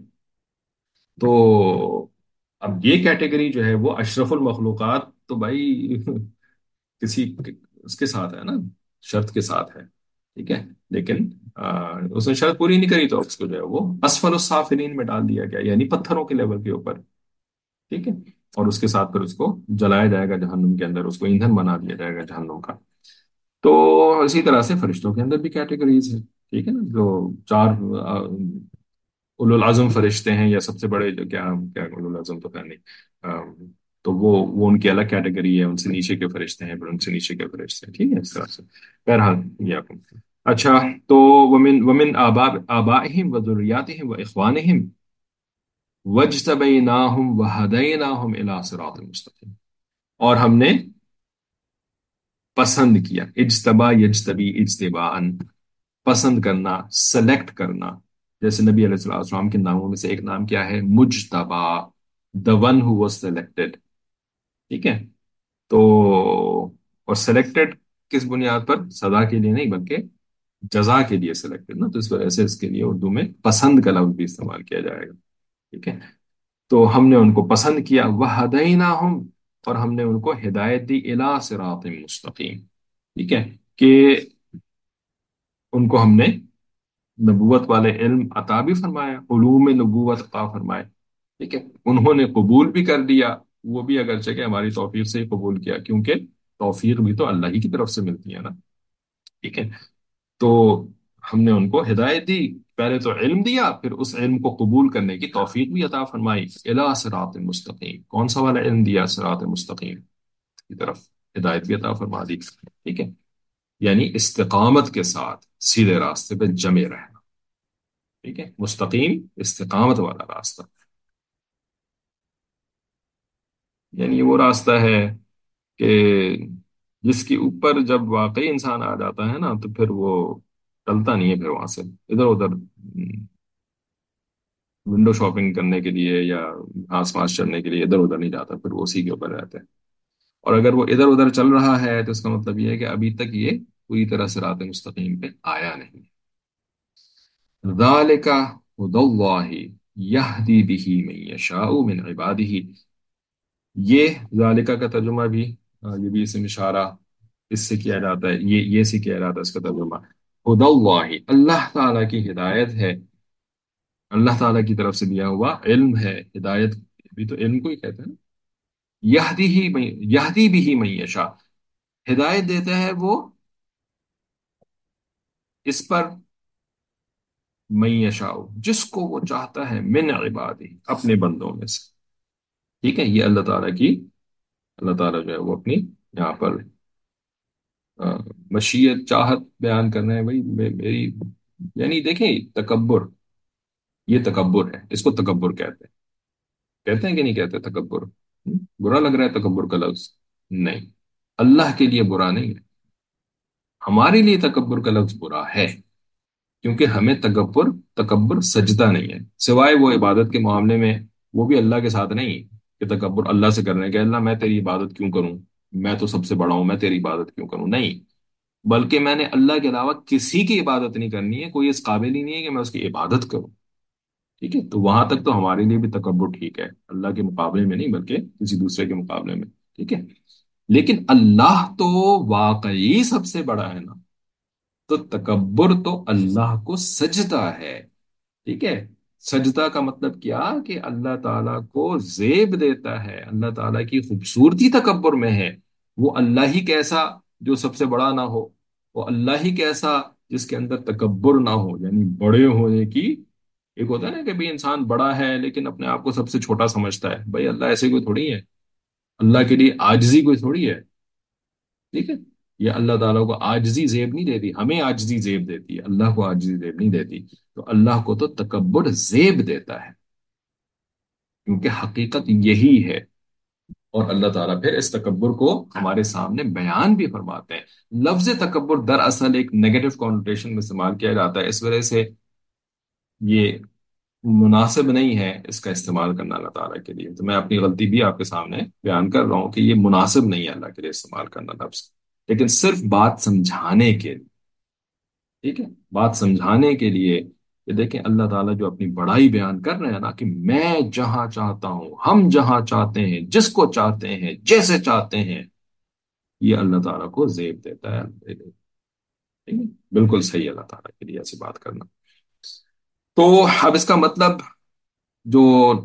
तो अब ये कैटेगरी जो है वो अशरफुल मखलूकात तो भाई किसी उसके साथ है ना, शर्त के साथ है। ठीक है। लेकिन उसने शर्त पूरी नहीं करी तो उसको जो है वो असफल साफिलीन में डाल दिया गया, यानी पत्थरों के लेवल के ऊपर। ठीक है। और उसके साथ फिर उसको जलाया जाएगा जहन्नुम के अंदर, उसको ईंधन बना दिया जाएगा जहन्नुम का। तो इसी तरह से फरिश्तों के अंदर भी कैटेगरीज है। ठीक है ना, जो चार उलुल आजम फरिश्ते हैं या सबसे बड़े जो क्या क्या उलुल आजम तो है नहीं, तो वो उनकी अलग कैटेगरी है, उनसे नीचे के फरिश्ते हैं, फिर उनसे नीचे के फरिश्ते हैं। ठीक है, इस तरह से। बहरहाल ये आपको। अच्छा। तो वमिन वमिन आबाइहिम व जुर्रियातिहिम व इख्वानिहिम वज्तबैनाहुम व हदैनाहुम इला सिरातिल मुस्तकीम। और हमने पसंद किया, इज्तबा यज्तबी इज्तिबाअन, पसंद करना, सेलेक्ट करना। जैसे नबी अलैहिस्सलाम के नामों में से एक नाम क्या है? Mujtaba, the one who was selected. ठीक है। तो और सेलेक्टेड किस बुनियाद पर? सदा के लिए नहीं बल्कि जजा के लिए सेलेक्टेड ना, तो इस वजह से इसके लिए उर्दू में पसंद का लफ्ज भी इस्तेमाल किया जाएगा। ठीक है। तो हमने उनको पसंद किया, वह हदैनाहुम, और हमने उनको हिदायत दी, इला सिरातिम मुस्तकीम। ठीक है। कि उनको हमने नबूवत वाले इल्म अता भी फरमाया, उलूम नबूवत अता फरमाए। ठीक है। उन्होंने कबूल भी कर लिया, वो भी अगरचे कि हमारी तौफीक से ही कबूल किया, क्योंकि तौफीक भी तो अल्लाह ही की तरफ से मिलती है ना। ठीक है। तो हमने उनको हिदायत दी, पहले तो इल्म दिया, फिर उस इल्म को कबूल करने की तौफीक भी अता फरमाई। इला सिरात मुस्तकीम, कौन सा वाला इल्म दिया? सिरात मुस्तकीम की तरफ हिदायत भी अता फरमा दी। ठीक है। यानी इस्तिकामत के साथ सीधे रास्ते पे जमे रहना। ठीक है, मुस्तकीम इस्तिकामत वाला रास्ता, यानी ये वो रास्ता है कि जिसके ऊपर जब वाकई इंसान आ जाता है ना, तो फिर वो टलता नहीं है, फिर वहां से इधर उधर विंडो शॉपिंग करने के लिए या घास वास चढ़ने के लिए इधर उधर नहीं जाता, फिर वो उसी के ऊपर रहता है। और अगर वो इधर उधर चल रहा है तो इसका मतलब ये है कि अभी तक ये पूरी तरह से रात मुस्तकीम पे आया नहीं। ज़ालिका हुदल्लाहि यहदी बिही मन यशाउ मिन इबादिही। ये ज़ालिका का तर्जुमा भी, ये भी इसम इशारा इससे किया जाता है, ये से किया जाता है इसका तर्जुमा। हुदल्लाहि, अल्लाह ताला की हिदायत है, अल्लाह ताला की तरफ से दिया हुआ इल्म है। हिदायत भी तो इल्म को ही कहते हैं ना। यहदी भी ही मैं यशा, हिदायत देता है वो इस पर, मैं यशाओ, जिसको वो चाहता है, मिन इबादी, अपने बंदों में से। ठीक है। ये अल्लाह ताला की, अल्लाह ताला जो है वो अपनी यहाँ पर मशीयत चाहत बयान करना है भाई, मेरी, यानी देखें तकब्बुर, ये तकब्बुर है, इसको तकब्बुर कहते हैं कि नहीं कहते तकब्बुर? बुरा लग रहा है तकब्बुर का लफ्ज? नहीं, अल्लाह के लिए बुरा नहीं है, हमारे लिए तकब्बुर का लफ्ज बुरा है। क्योंकि हमें तकब्बुर तकब्बुर सजदा नहीं है, सिवाय वो इबादत के मामले में, वो भी अल्लाह के साथ नहीं कि तकब्बुर अल्लाह से करने के, अल्लाह मैं तेरी इबादत क्यों करूं, मैं तो सबसे बड़ा हूं, मैं तेरी इबादत क्यों करूं, नहीं। बल्कि मैंने अल्लाह के अलावा किसी की इबादत नहीं करनी है, कोई इस काबिल ही नहीं है कि मैं उसकी इबादत करूं। ठीक है। तो वहां तक तो हमारे लिए भी तकब्बुर ठीक है, अल्लाह के मुकाबले में नहीं बल्कि किसी दूसरे के मुकाबले में। ठीक है। लेकिन अल्लाह तो वाकई सबसे बड़ा है ना, तो तकब्बुर तो अल्लाह को सजदा है। ठीक है। सजदा का मतलब क्या? कि अल्लाह ताला को जेब देता है, अल्लाह ताला की खूबसूरती तकब्बुर में है। वो अल्लाह ही कैसा जो सबसे बड़ा ना हो, वो अल्लाह ही कैसा जिसके अंदर तकब्बुर ना हो, यानी बड़े होने की। एक होता है ना कि भाई इंसान बड़ा है लेकिन अपने आप को सबसे छोटा समझता है, भाई अल्लाह ऐसे कोई थोड़ी है, अल्लाह के लिए आजिजी कोई थोड़ी है। ठीक है। ये अल्लाह ताला को आजिजी जेब नहीं देती, हमें आजिजी जेब देती है, अल्लाह को आजिजी जेब नहीं देती। तो अल्लाह को तो तकब्बुर जेब देता है, क्योंकि हकीकत यही है। और अल्लाह ताला फिर इस तकब्बुर को हमारे सामने बयान भी फरमाते हैं। लफ्ज तकब्बुर दरअसल एक नेगेटिव कॉन्नोटेशन में इस्तेमाल किया जाता है, इस वजह से ये मुनासिब नहीं है इसका इस्तेमाल करना अल्लाह ताला के लिए। तो मैं अपनी गलती भी आपके सामने बयान कर रहा हूँ कि ये मुनासिब नहीं है अल्लाह के लिए इस्तेमाल करना लफ्ज। لیکن صرف بات سمجھانے کے، ٹھیک ہے، بات سمجھانے کے لیے کہ دیکھیں اللہ تعالیٰ جو اپنی بڑائی بیان کر رہے ہیں نا، کہ میں جہاں چاہتا ہوں، ہم جہاں چاہتے ہیں، جس کو چاہتے ہیں، جیسے چاہتے ہیں، یہ اللہ تعالیٰ کو زیب دیتا ہے، ٹھیک ہے؟ بالکل صحیح اللہ تعالیٰ کے لیے ایسی بات کرنا۔ تو اب اس کا مطلب جو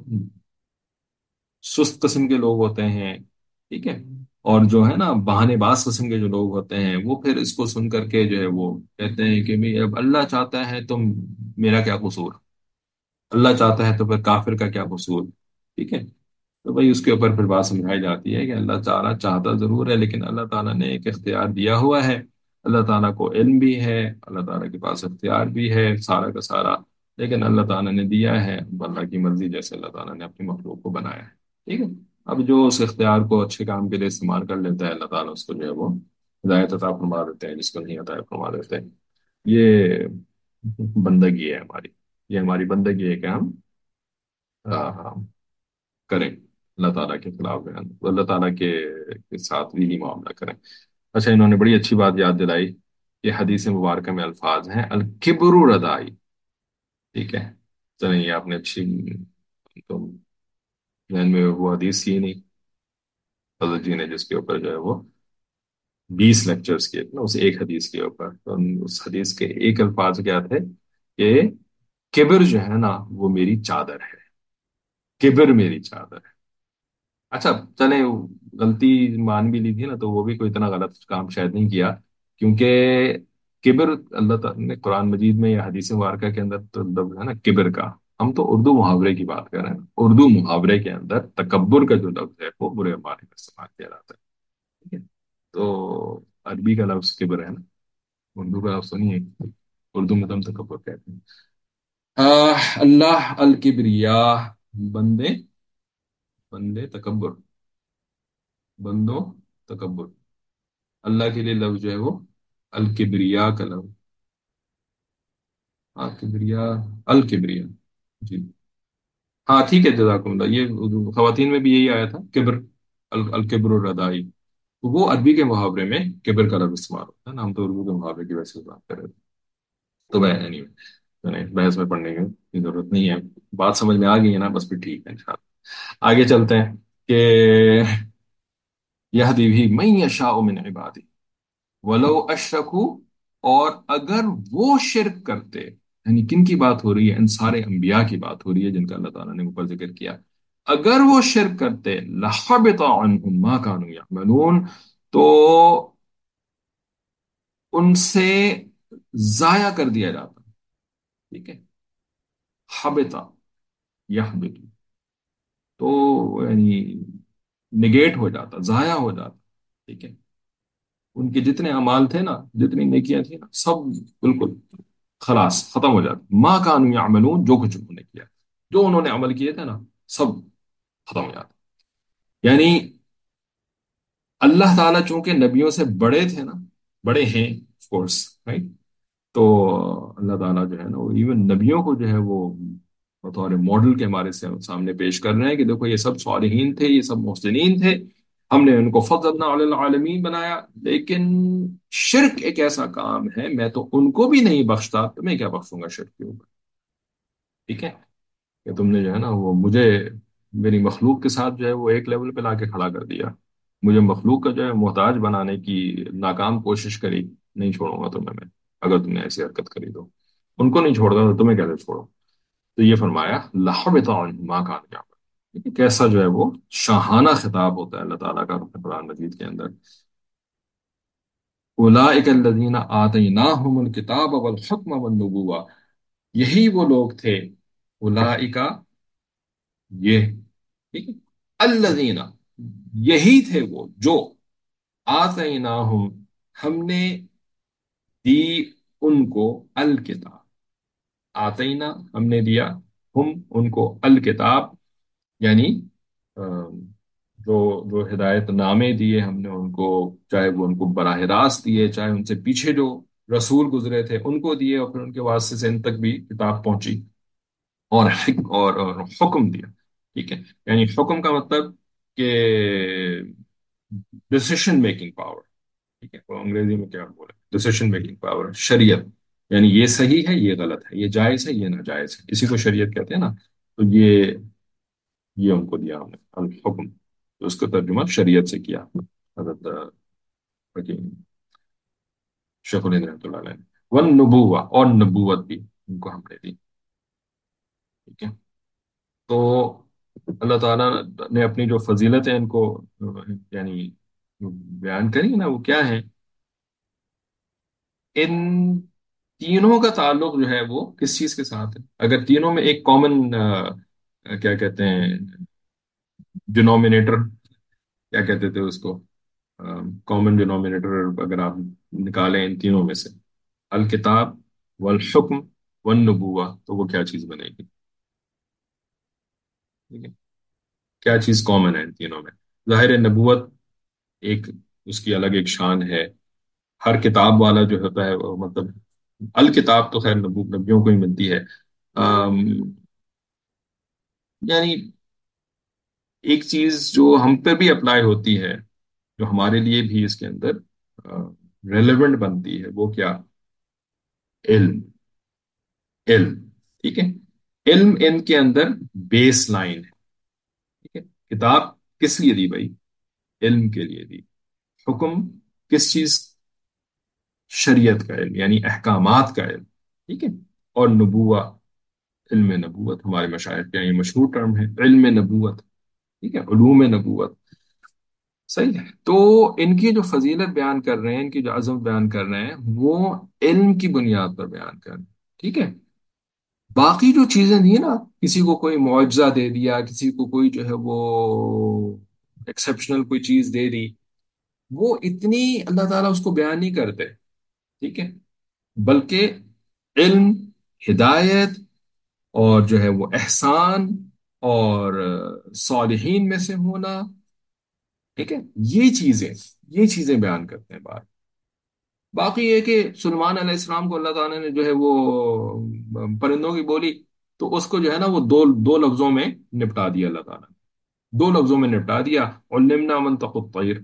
سست قسم کے لوگ ہوتے ہیں، ٹھیک ہے، اور جو ہے نا بہانے باز قسم کے جو لوگ ہوتے ہیں، وہ پھر اس کو سن کر کے جو ہے وہ کہتے ہیں کہ بھی اب اللہ چاہتا ہے تو میرا کیا قصور، اللہ چاہتا ہے تو پھر کافر کا کیا قصور، ٹھیک ہے۔ تو بھائی اس کے اوپر پھر بات سمجھائی جاتی ہے کہ اللہ تعالیٰ چاہتا ضرور ہے، لیکن اللہ تعالیٰ نے ایک اختیار دیا ہوا ہے، اللہ تعالیٰ کو علم بھی ہے، اللہ تعالیٰ کے پاس اختیار بھی ہے سارا کا سارا، لیکن اللہ تعالیٰ نے دیا ہے، اب اللہ کی مرضی جیسے اللہ تعالیٰ نے اپنی مخلوق کو بنایا ہے، ٹھیک ہے۔ اب جو اس اختیار کو اچھے کام کے لیے استعمال کر لیتا ہے، اللہ تعالیٰ اس کو جو ہے وہ ہدایت عطا فرما دیتے ہیں، جس کو نہیں عطا فرما دیتے ہیں۔ یہ بندگی ہے ہماری، یہ ہماری بندگی ہے کہ ہم ہاں کریں، اللہ تعالیٰ کے خلاف بیان، اللہ تعالیٰ کے ساتھ بھی ہی معاملہ کریں۔ اچھا، انہوں نے بڑی اچھی بات یاد دلائی کہ حدیث مبارکہ میں الفاظ ہیں الکبر ردائی، ٹھیک ہے۔ چلیں یہ آپ نے اچھی، تو ذہن میں وہ حدیث ہی نہیں، حضرت جی نے جس کے اوپر جو ہے وہ 20 لیکچرز کیے تھے نا، اس ایک حدیث کے اوپر، تو اس حدیث کے ایک الفاظ کیا تھے کہ کبر جو ہے نا وہ میری چادر ہے، کبر میری چادر ہے۔ اچھا چلیں، غلطی مان بھی لی تھی نا، تو وہ بھی کوئی اتنا غلط کام شاید نہیں کیا، کیونکہ کبر اللہ تعالیٰ نے قرآن مجید میں یا حدیث مبارکہ کے اندر تو لفظ ہے نا کبر کا، ہم تو اردو محاورے کی بات کر رہے ہیں، اردو محاورے کے اندر تکبر کا جو لفظ ہے وہ برے معنی میں استعمال کیا جاتا ہے، ٹھیک ہے۔ تو عربی کا لفظ کبر ہے نا، اردو کا لفظ نہیں ہے، اردو میں تو ہم تکبر کہتے ہیں۔ اللہ الکبریا، بندے، بندے تکبر، بندو تکبر، اللہ کے لیے لفظ جو ہے وہ الکبریا کا لفظ، ہاں کبریا، الکبریا، جی ہاں ٹھیک ہے، جزاکم اللہ، یہ خواتین میں بھی یہی آیا تھا کبر، الکبر الردائی، تو وہ عربی کے محاورے میں کبر کا لفظ استعمال ہوتا ہے نا، ہم تو اردو کے محاورے کی ویسے بات کر رہے تھے۔ تو میں بحث میں پڑھنے کی ضرورت نہیں ہے، بات سمجھ میں آ گئی ہے نا، بس پھر ٹھیک ہے انشاءاللہ آگے چلتے ہیں کہ یہدی بھی من یشاء من عبادی ولو اشرکو، اور اگر وہ شرک کرتے، یعنی کن کی بات ہو رہی ہے، ان سارے انبیاء کی بات ہو رہی ہے جن کا اللہ تعالیٰ نے اوپر ذکر کیا، اگر وہ شرک کرتے لحبط عنہم ما كانوا یعملون، تو ان سے ضائع کر دیا جاتا، ٹھیک ہے، حبطا یحبط، تو یعنی نگیٹ ہو جاتا، ضائع ہو جاتا، ٹھیک ہے، ان کے جتنے اعمال تھے نا، جتنی نیکیاں تھیں نا، سب بالکل خلاص ختم ہو جاتا، ما کانوا یعملون، جو کچھ انہوں نے کیا، جو انہوں نے عمل کیے تھے نا، سب ختم ہو جاتا۔ یعنی اللہ تعالیٰ چونکہ نبیوں سے بڑے تھے نا، بڑے ہیں آف کورس، رائٹ، تو اللہ تعالیٰ جو ہے نا وہ ایون نبیوں کو جو ہے وہ بطور ماڈل کے ہمارے سامنے پیش کر رہے ہیں کہ دیکھو یہ سب صالحین تھے، یہ سب محسنین تھے، ہم نے ان کو فضلنا علی العالمین بنایا، لیکن شرک ایک ایسا کام ہے میں تو ان کو بھی نہیں بخشتا، تو میں کیا بخشوں گا شرک کے اوپر، ٹھیک ہے، کہ تم نے جو ہے نا وہ مجھے میری مخلوق کے ساتھ جو ہے وہ ایک لیول پہ لا کے کھڑا کر دیا، مجھے مخلوق کا جو ہے محتاج بنانے کی ناکام کوشش کری، نہیں چھوڑوں گا تمہیں میں، اگر تم نے ایسی حرکت کری تو ان کو نہیں چھوڑتا تو تمہیں کیسے چھوڑو۔ تو یہ فرمایا لحبط عنہم ما كانوا یعملون، کیسا جو ہے وہ شاہانہ خطاب ہوتا ہے اللہ تعالیٰ کا قرآن مجید کے اندر، اولئک الذین آتیناہم الکتاب والحکم والنبوہ، یہی وہ لوگ تھے، اولئک، یہ، ٹھیک ہے، الذین، یہی تھے وہ جو آتیناہم، ہم نے دی ان کو، الکتاب، آتینا ہم نے دیا، ہم ان کو، الکتاب یعنی جو جو ہدایت نامے دیے ہم نے ان کو، چاہے وہ ان کو براہ راست دیے، چاہے ان سے پیچھے جو رسول گزرے تھے ان کو دیے، اور پھر ان کے واسطے سے ان تک بھی کتاب پہنچی، اور حکم دیا، ٹھیک ہے، یعنی حکم کا مطلب کہ ڈسیشن میکنگ پاور، ٹھیک ہے، اور انگریزی میں کیا بولے، ڈسیشن میکنگ پاور، شریعت، یعنی یہ صحیح ہے یہ غلط ہے، یہ جائز ہے یہ ناجائز ہے، اسی کو شریعت کہتے ہیں نا. تو یہ ان کو دیا ہم نے الحکم، تو اس کا ترجمہ شریعت سے کیا حضرت حکیم شیخ الہند رحمۃ اللہ علیہ نے. ون نبوہ، اور نبوت بھی ان کو ہم نے دی. ٹھیک ہے. تو اللہ تعالیٰ نے اپنی جو فضیلتیں ان کو یعنی بیان کری نا، وہ کیا ہے؟ ان تینوں کا تعلق جو ہے وہ کس چیز کے ساتھ ہے؟ اگر تینوں میں ایک کامن کیا کہتے ہیں، ڈینومینیٹر، کیا کہتے تھے اس کو، کامن ڈینومینیٹر اگر آپ نکالیں ان تینوں میں سے، الکتاب والحکم والنبوہ، تو وہ کیا چیز بنے گی؟ ٹھیک ہے. کیا چیز کامن ہے ان تینوں میں؟ ظاہر ہے نبوت ایک، اس کی الگ ایک شان ہے. ہر کتاب والا جو ہوتا ہے وہ مطلب، الکتاب تو خیر نبیوں کو ہی ملتی ہے. آم، یعنی ایک چیز جو ہم پہ بھی اپلائی ہوتی ہے، جو ہمارے لیے بھی اس کے اندر ریلیونٹ بنتی ہے، وہ کیا؟ علم. علم. ٹھیک ہے. علم ان کے اندر بیس لائن ہے. ٹھیک ہے. کتاب کس لیے دی بھائی؟ علم کے لیے دی. حکم کس چیز؟ شریعت کا علم، یعنی احکامات کا علم. ٹھیک ہے. اور نبوہ، علم نبوت، ہمارے مشاہد کے یہ مشہور ٹرم ہے علم نبوت. ٹھیک ہے، علوم نبوت. صحیح ہے. تو ان کی جو فضیلت بیان کر رہے ہیں، ان کی جو عظمت بیان کر رہے ہیں، وہ علم کی بنیاد پر بیان کر رہے ہیں. ٹھیک ہے. باقی جو چیزیں تھیں نا، کسی کو کوئی معجزہ دے دیا، کسی کو کوئی جو ہے وہ ایکسیپشنل کوئی چیز دے دی، وہ اتنی اللہ تعالیٰ اس کو بیان نہیں کرتے. ٹھیک ہے. بلکہ علم، ہدایت، اور جو ہے وہ احسان، اور صالحین میں سے ہونا. ٹھیک ہے. یہ چیزیں بیان کرتے ہیں بات. باقی یہ کہ سلیمان علیہ السلام کو اللہ تعالیٰ نے جو ہے وہ پرندوں کی بولی، تو اس کو جو ہے نا وہ دو دو لفظوں میں نپٹا دیا اللہ تعالیٰ نے. دو لفظوں میں نپٹا دیا، علمنا منطق الطیر.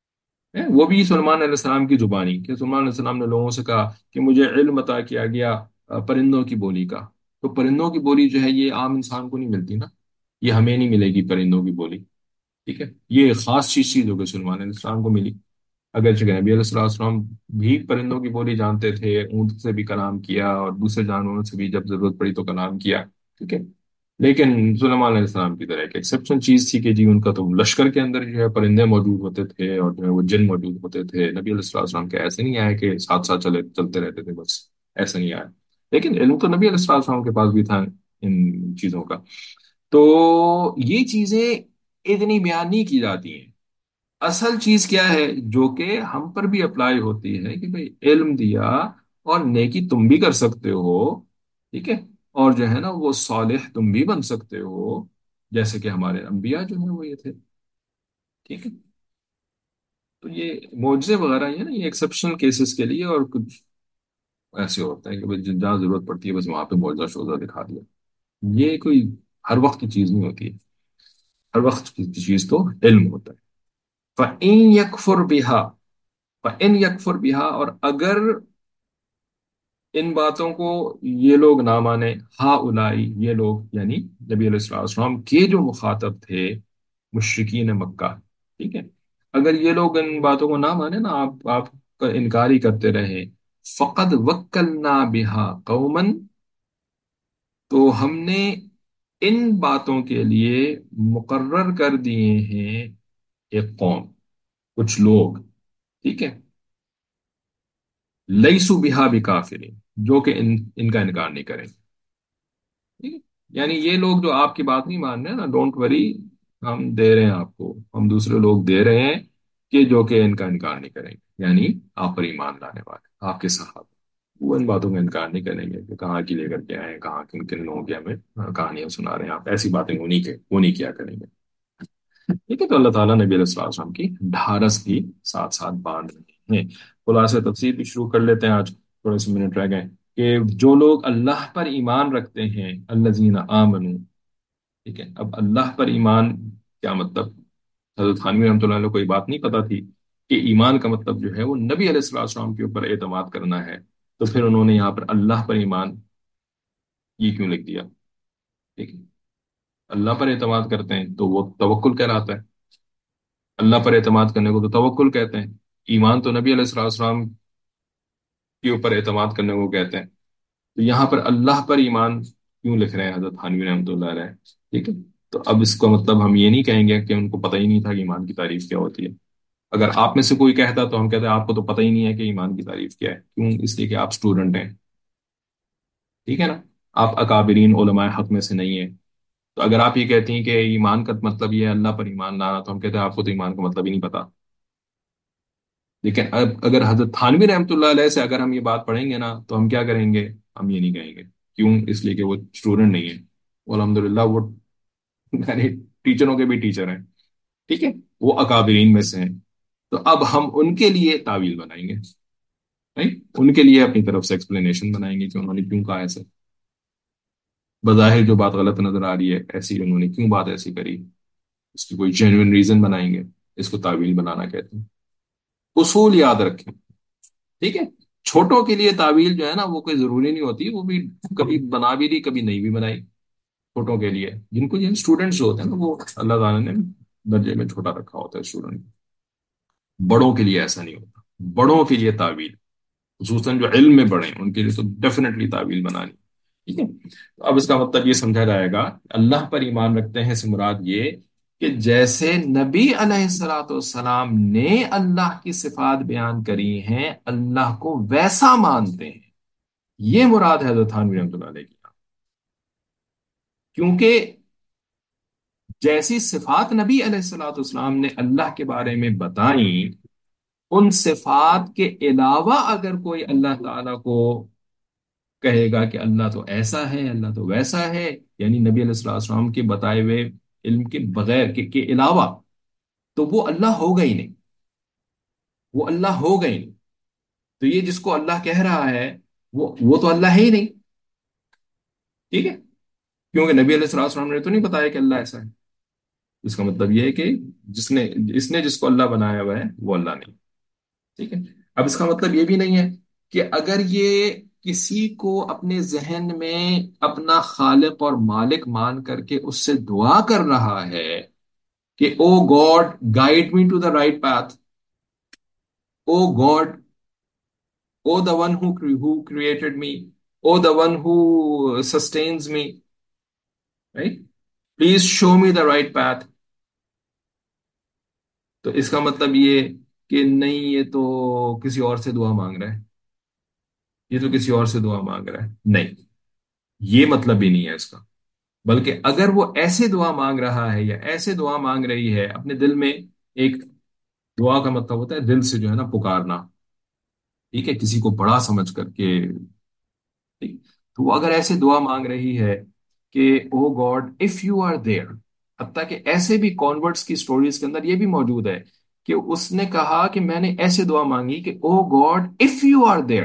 وہ بھی سلیمان علیہ السلام کی زبانی، کہ سلیمان علیہ السلام نے لوگوں سے کہا کہ مجھے علم عطا کیا گیا پرندوں کی بولی کا. تو پرندوں کی بولی جو ہے یہ عام انسان کو نہیں ملتی نا، یہ ہمیں نہیں ملے گی پرندوں کی بولی. ٹھیک ہے. یہ ایک خاص چیز جو کہ سلیمان علیہ السلام کو ملی. اگرچہ کہ نبی علیہ السلام بھی پرندوں کی بولی جانتے تھے، اونٹ سے بھی کلام کیا اور دوسرے جانوروں سے بھی جب ضرورت پڑی تو کلام کیا. ٹھیک ہے. لیکن سلیمان علیہ السلام کی طرح ایک ایکسیپشن چیز تھی کہ جی ان کا تو لشکر کے اندر جو ہے پرندے موجود ہوتے تھے اور جو ہے وہ جن موجود ہوتے تھے. نبی علیہ السلام کے ایسے نہیں آئے کہ ساتھ ساتھ چلتے رہتے تھے بس، ایسا نہیں آیا. لیکن علم تو نبی علیہ السلام کے پاس بھی تھا ان چیزوں کا. تو یہ چیزیں اتنی بیان نہیں کی جاتی ہیں. اصل چیز کیا ہے جو کہ ہم پر بھی اپلائی ہوتی ہے، کہ بھئی علم دیا اور نیکی تم بھی کر سکتے ہو. ٹھیک ہے. اور جو ہے نا وہ صالح تم بھی بن سکتے ہو، جیسے کہ ہمارے انبیاء جو ہیں وہ یہ تھے. ٹھیک ہے. تو یہ معجزے وغیرہ یہ نا، یہ ایکسیپشنل کیسز کے لیے، اور کچھ ایسے ہوتا ہے کہ بھئی جہاں ضرورت پڑتی ہے بس وہاں پہ معجزہ شوزہ دکھا دیا. یہ کوئی ہر وقت کی چیز نہیں ہوتی ہے. ہر وقت کی چیز تو علم ہوتا ہے. فَإِن يَكْفُرْ بِهَا، فَإِن يَكْفُرْ بِهَا، اور اگر ان باتوں کو یہ لوگ نہ مانے، ہا الائی، یہ لوگ یعنی نبی علیہ السلام والسلام کے جو مخاطب تھے، مشرکین مکہ. ٹھیک ہے. اگر یہ لوگ ان باتوں کو نہ مانے نا، آپ کا انکار ہی کرتے رہے، فقد وکلنا بہا قوما، تو ہم نے ان باتوں کے لیے مقرر کر دیے ہیں ایک قوم، کچھ لوگ. ٹھیک ہے. لیسو بہا بکافرین، جو کہ ان کا انکار نہیں کریں گے. ٹھیک ہے. یعنی یہ لوگ جو آپ کی بات نہیں مان رہے نا، ڈونٹ وری، ہم دے رہے ہیں آپ کو، ہم دوسرے لوگ دے رہے ہیں کہ جو کہ ان کا انکار نہیں کریں گے، یعنی آپ پر ایمان لانے والے آپ کے صحابہ، وہ ان باتوں کا انکار نہیں کریں گے کہ کہاں کی لے کر کے آئے ہیں، کہاں کن کن لوگوں کی ہمیں کہانیاں سنا رہے ہیں آپ، ایسی باتیں وہ نہیں کیا کریں گے. ٹھیک ہے. تو اللہ تعالیٰ نبی علیہ السلام وسلم کی ڈھارس بھی ساتھ ساتھ باندھ رہے ہیں. خلاصہ تفسیر بھی شروع کر لیتے ہیں آج، تھوڑے سے منٹ رہ گئے. کہ جو لوگ اللہ پر ایمان رکھتے ہیں، الذین آمنو. ٹھیک ہے. اب اللہ پر ایمان کیا مطلب؟ حضرت خانوی رحمۃ اللہ علیہ کو کوئی بات نہیں پتا تھی کہ ایمان کا مطلب جو ہے وہ نبی علیہ السلام کے اوپر اعتماد کرنا ہے، تو پھر انہوں نے یہاں پر اللہ پر ایمان یہ کیوں لکھ دیا؟ ٹھیک ہے، اللہ پر اعتماد کرتے ہیں تو وہ توکل کہلاتا ہے، اللہ پر اعتماد کرنے کو تو توکل کہتے ہیں، ایمان تو نبی علیہ السلام کے اوپر اعتماد کرنے کو کہتے ہیں، تو یہاں پر اللہ پر ایمان کیوں لکھ رہے ہیں حضرت تھانوی رحمۃ اللہ علیہ؟ ٹھیک ہے، تو اب اس کا مطلب ہم یہ نہیں کہیں گے کہ ان کو پتہ ہی نہیں تھا کہ ایمان کی تعریف کیا ہوتی ہے۔ اگر آپ میں سے کوئی کہتا تو ہم کہتے ہیں آپ کو تو پتہ ہی نہیں ہے کہ ایمان کی تعریف کیا ہے، کیوں؟ اس لیے کہ آپ اسٹوڈنٹ ہیں، ٹھیک ہے نا، آپ اکابرین علماء حق میں سے نہیں ہیں۔ تو اگر آپ یہ کہتی ہیں کہ ایمان کا مطلب یہ ہے اللہ پر ایمان لانا، تو ہم کہتے ہیں آپ کو تو ایمان کا مطلب ہی نہیں پتا۔ لیکن اب اگر حضرت تھانوی رحمۃ اللہ علیہ سے اگر ہم یہ بات پڑھیں گے نا تو ہم کیا کریں گے؟ ہم یہ نہیں کہیں گے، کیوں؟ اس لیے کہ وہ اسٹوڈنٹ نہیں ہے، وہ الحمد للہ وہ یعنی ٹیچروں کے بھی ٹیچر ہیں، ٹھیک ہے، وہ اکابرین میں سے ہیں۔ تو اب ہم ان کے لیے تعویل بنائیں گے، نہیں؟ ان کے لیے اپنی طرف سے ایکسپلینیشن بنائیں گے کہ انہوں نے کیوں کہا ایسے، بظاہر جو بات غلط نظر آ رہی ہے ایسی انہوں نے کیوں بات ایسی کری، اس کی کوئی جینوئن ریزن بنائیں گے، اس کو تعویل بنانا کہتے ہیں۔ اصول یاد رکھیں، ٹھیک ہے، چھوٹوں کے لیے تعویل جو ہے نا وہ کوئی ضروری نہیں ہوتی، وہ بھی کبھی بنا بھی دی کبھی نہیں بھی بنائی، چھوٹوں کے لیے جن کو یہ اسٹوڈنٹس جو ہوتے ہیں نا وہ اللہ تعالیٰ نے درجے میں چھوٹا رکھا ہوتا ہے اسٹوڈنٹ، بڑوں کے لیے ایسا نہیں ہوتا، بڑوں کے لیے تعویل، خصوصاً جو علم میں بڑے ہیں ان کے لیے تو ڈیفینیٹلی تعویل بنانی، ٹھیک ہے۔ تو اب اس کا مطلب یہ سمجھا جائے گا اللہ پر ایمان رکھتے ہیں سے مراد یہ کہ جیسے نبی علیہ الصلوۃ والسلام نے اللہ کی صفات بیان کری ہیں اللہ کو ویسا مانتے ہیں، یہ مراد ہے حضرت تھانوی رحمۃ اللہ علیہ کی، کیونکہ جیسی صفات نبی علیہ الصلوۃ والسلام نے اللہ کے بارے میں بتائیں، ان صفات کے علاوہ اگر کوئی اللہ تعالیٰ کو کہے گا کہ اللہ تو ایسا ہے اللہ تو ویسا ہے، یعنی نبی علیہ السلام کے بتائے ہوئے علم کے بغیر کے علاوہ، تو وہ اللہ ہوگا ہی نہیں، وہ اللہ ہوگا ہی نہیں۔ تو یہ جس کو اللہ کہہ رہا ہے وہ تو اللہ ہے ہی نہیں، ٹھیک ہے، کیونکہ نبی علیہ السلام نے تو نہیں بتایا کہ اللہ ایسا ہے۔ اس کا مطلب یہ ہے کہ جس کو اللہ بنایا ہوا ہے وہ اللہ نہیں، ٹھیک ہے۔ اب اس کا مطلب یہ بھی نہیں ہے کہ اگر یہ کسی کو اپنے ذہن میں اپنا خالق اور مالک مان کر کے اس سے دعا کر رہا ہے کہ oh God guide me to the right path, oh God, oh the one who created me, oh the one who sustains me, right, please show me the right path, تو اس کا مطلب یہ کہ نہیں یہ تو کسی اور سے دعا مانگ رہا ہے، یہ تو کسی اور سے دعا مانگ رہا ہے، نہیں، یہ مطلب بھی نہیں ہے اس کا۔ بلکہ اگر وہ ایسے دعا مانگ رہا ہے یا ایسے دعا مانگ رہی ہے اپنے دل میں، ایک دعا کا مطلب ہوتا ہے دل سے جو ہے نا پکارنا، ٹھیک ہے، کسی کو بڑا سمجھ کر کے، ٹھیک، تو وہ اگر ایسے دعا مانگ رہی ہے کہ oh God if you are there, حتیٰ کہ ایسے بھی کانورٹس کی سٹوریز کے اندر یہ بھی موجود ہے کہ اس نے کہا کہ میں نے ایسے دعا مانگی کہ oh God if you are there,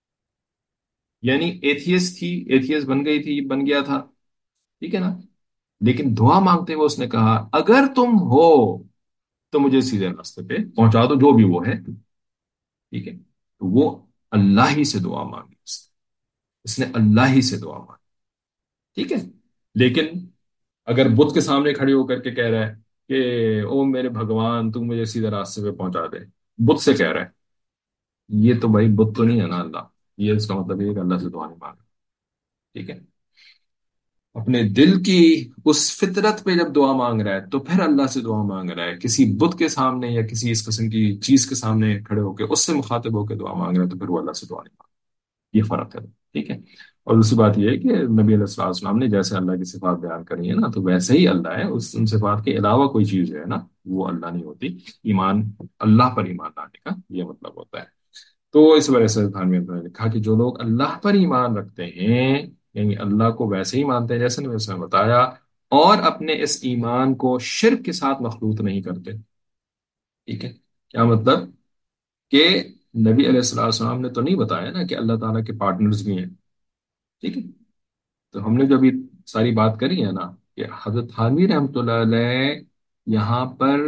یعنی ایتھیس تھی، ایتھیس بن گئی تھی، بن گیا تھا، ٹھیک ہے نا، لیکن دعا مانگتے ہوئے اس نے کہا اگر تم ہو تو مجھے سیدھے راستے پہ پہنچا دو، جو بھی وہ ہے، ٹھیک ہے، تو وہ اللہ ہی سے دعا مانگی، اس نے اللہ ہی سے دعا مانگی، ٹھیک ہے۔ لیکن اگر بت کے سامنے کھڑے ہو کر کے کہہ رہا ہے کہ او میرے بھگوان تو مجھے سیدھے راستے پہ پہنچا دے، بت سے کہہ رہا ہے، یہ تو بھائی بت تو نہیں ہے نا اللہ، یہ اس کا مطلب یہ ہے کہ اللہ سے دعا نہیں مانگ، ٹھیک ہے، اپنے دل کی اس فطرت پہ جب دعا مانگ رہا ہے تو پھر اللہ سے دعا مانگ رہا ہے، کسی بت کے سامنے یا کسی اس قسم کی چیز کے سامنے کھڑے ہو کے اس سے مخاطب ہو کے دعا مانگ رہا ہے تو پھر وہ اللہ سے دعا نہیں مانگ، یہ فرق ہے، ٹھیک ہے۔ اور دوسری بات یہ ہے کہ نبی علیہ الصلوۃ والسلام نے جیسے اللہ کی صفات بیان کری ہے نا تو ویسے ہی اللہ ہے، ان صفات کے علاوہ کوئی چیز جو ہے نا وہ اللہ نہیں ہوتی، ایمان، اللہ پر ایمان لانے کا یہ مطلب ہوتا ہے۔ تو اس وجہ سے تھانوی نے لکھا کہ جو لوگ اللہ پر ایمان رکھتے ہیں، یعنی اللہ کو ویسے ہی مانتے ہیں جیسے نے بتایا، اور اپنے اس ایمان کو شرک کے ساتھ مخلوط نہیں کرتے، ٹھیک ہے، کیا مطلب کہ نبی علیہ السلام نے تو نہیں بتایا نا کہ اللہ تعالیٰ کے پارٹنرز بھی ہیں، ٹھیک ہے، تو ہم نے جو ابھی ساری بات کری ہے نا کہ حضرت تھانوی رحمۃ اللہ علیہ یہاں پر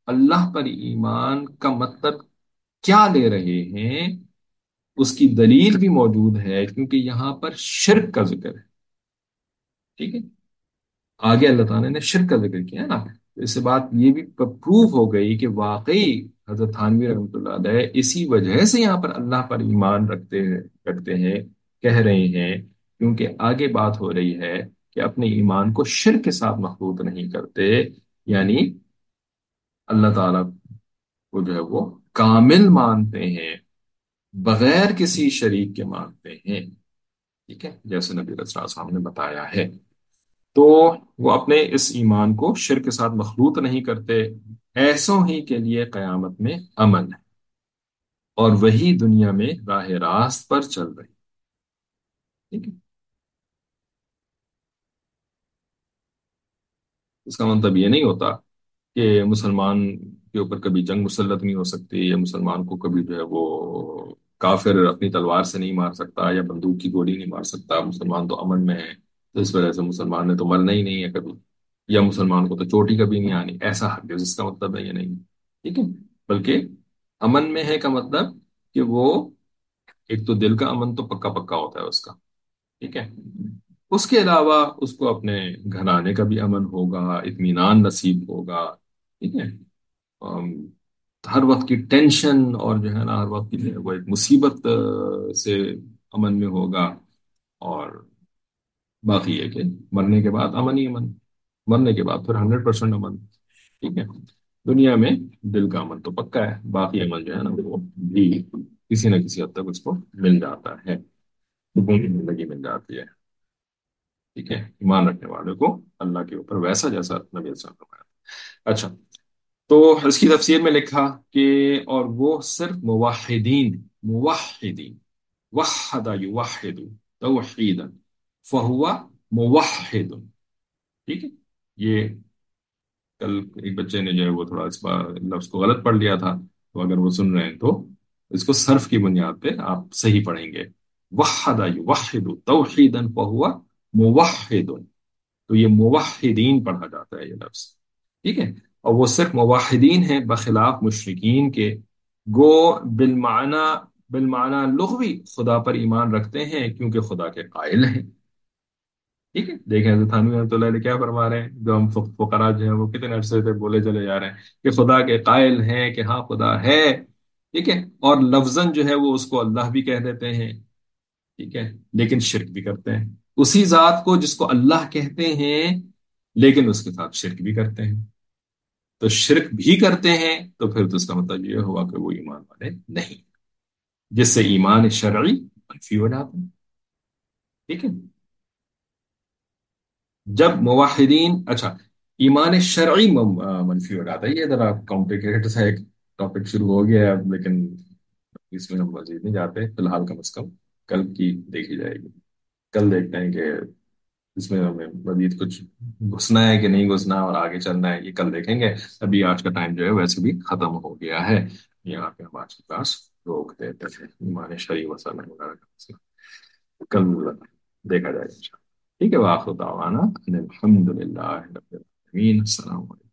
اللہ پر ایمان کا مطلب کیا لے رہے ہیں، اس کی دلیل بھی موجود ہے، کیونکہ یہاں پر شرک کا ذکر ہے، ٹھیک ہے، آگے اللہ تعالیٰ نے شرک کا ذکر کیا نا، تو اس سے بات یہ بھی پروف ہو گئی کہ واقعی حضرت تھانوی رحمۃ اللہ علیہ اسی وجہ سے یہاں پر اللہ پر ایمان رکھتے ہیں، کہہ رہے ہیں، کیونکہ آگے بات ہو رہی ہے کہ اپنے ایمان کو شرک کے ساتھ مخلوط نہیں کرتے، یعنی اللہ تعالیٰ کو جو ہے وہ کامل مانتے ہیں، بغیر کسی شریک کے مانتے ہیں، ٹھیک ہے، جیسے نبی علیہ السلام نے بتایا ہے، تو وہ اپنے اس ایمان کو شرک کے ساتھ مخلوط نہیں کرتے، ایسوں ہی کے لیے قیامت میں امن ہے، اور وہی دنیا میں راہ راست پر چل رہی، ٹھیک ہے، اس کا مطلب یہ نہیں ہوتا کہ مسلمان کے اوپر کبھی جنگ مسلط نہیں ہو سکتی، یا مسلمان کو کبھی جو ہے وہ کافر اپنی تلوار سے نہیں مار سکتا، یا بندوق کی گولی نہیں مار سکتا، مسلمان تو امن میں ہے، تو اس وجہ سے مسلمان نے تو مرنا ہی نہیں ہے کبھی، یا مسلمان کو تو چوٹی کبھی نہیں آنی، ایسا ہرگز اس کا مطلب ہے یہ نہیں، ٹھیک ہے، بلکہ امن میں ہے کا مطلب کہ وہ ایک تو دل کا امن تو پکا پکا ہوتا ہے اس کا، ٹھیک ہے، اس کے علاوہ اس کو اپنے گھرانے کا بھی امن ہوگا، اطمینان نصیب ہوگا، ٹھیک ہے، ام، ہر وقت کی ٹینشن اور جو ہے نا ہر وقت کی جو ہے وہ ایک مصیبت سے امن میں ہوگا، اور باقی ہے کہ مرنے کے بعد امن ہی امن، مرنے کے بعد پھر 100% امن، ٹھیک ہے، دنیا میں دل کا امن تو پکا ہے، باقی امن جو ہے نا وہ بھی کسی نہ کسی حد تک اس کو مل جاتا ہے، سکون کی زندگی مل جاتی ہے، ٹھیک ہے، ایمان رکھنے والے کو اللہ کے اوپر ویسا جیسا نبی صلی اللہ علیہ وسلم نے فرمایا۔ اچھا، تو اس کی تفسیر میں لکھا کہ اور وہ صرف موحدین، وحد یوحد توحیدا فہو موحد، ٹھیک ہے، یہ کل ایک بچے نے جو ہے وہ تھوڑا اس بار لفظ کو غلط پڑھ لیا تھا، تو اگر وہ سن رہے ہیں تو اس کو صرف کی بنیاد پہ آپ صحیح پڑھیں گے، وحد یوحد توحیدا فہو موحد، تو یہ موحدین پڑھا جاتا ہے یہ لفظ، ٹھیک ہے، اور وہ صرف موحدین ہیں بخلاف مشرکین کے، گو بالمعنی بالمعنی لغوی خدا پر ایمان رکھتے ہیں کیونکہ خدا کے قائل ہیں، ٹھیک ہے، دیکھیں حضرت تھانوی رحمۃ اللہ علیہ کیا فرما رہے ہیں، جو ہم فقراء جو ہیں وہ کتنے عرصے سے بولے چلے جا رہے ہیں کہ خدا کے قائل ہیں کہ ہاں خدا ہے، ٹھیک ہے، اور لفظاً جو ہے وہ اس کو اللہ بھی کہہ دیتے ہیں، ٹھیک ہے، لیکن شرک بھی کرتے ہیں اسی ذات کو جس کو اللہ کہتے ہیں، لیکن اس کے ساتھ شرک بھی کرتے ہیں، تو شرک بھی کرتے ہیں تو پھر تو اس کا مطلب یہ ہوا کہ وہ ایمان والے نہیں، جس سے ایمان شرعی منفی ہو جاتا ہے، ٹھیک ہے، جب موحدین، اچھا، ایمان شرعی منفی ہو جاتا ہے، یہ ذرا کمپلیکیٹڈ سا ایک ٹاپک شروع ہو گیا ہے اب، لیکن اس میں ہم مزید نہیں جاتے فی الحال، کم از کم کل کی دیکھی جائے گی، کل دیکھتے ہیں کہ اس میں ہمیں مزید کچھ گھسنا ہے کہ نہیں گھسنا اور آگے چلنا ہے، یہ کل دیکھیں گے، ابھی آج کا ٹائم جو ہے ویسے بھی ختم ہو گیا ہے، یہاں پہ ہم آج کی کلاس روک دیتے ہیں، ایمان شرعی وسلم وغیرہ کا مسئلہ کل دیکھا جائے گا، ٹھیک ہے، وآخر دعوانا ان الحمد للہ رب العالمین، السلام علیکم۔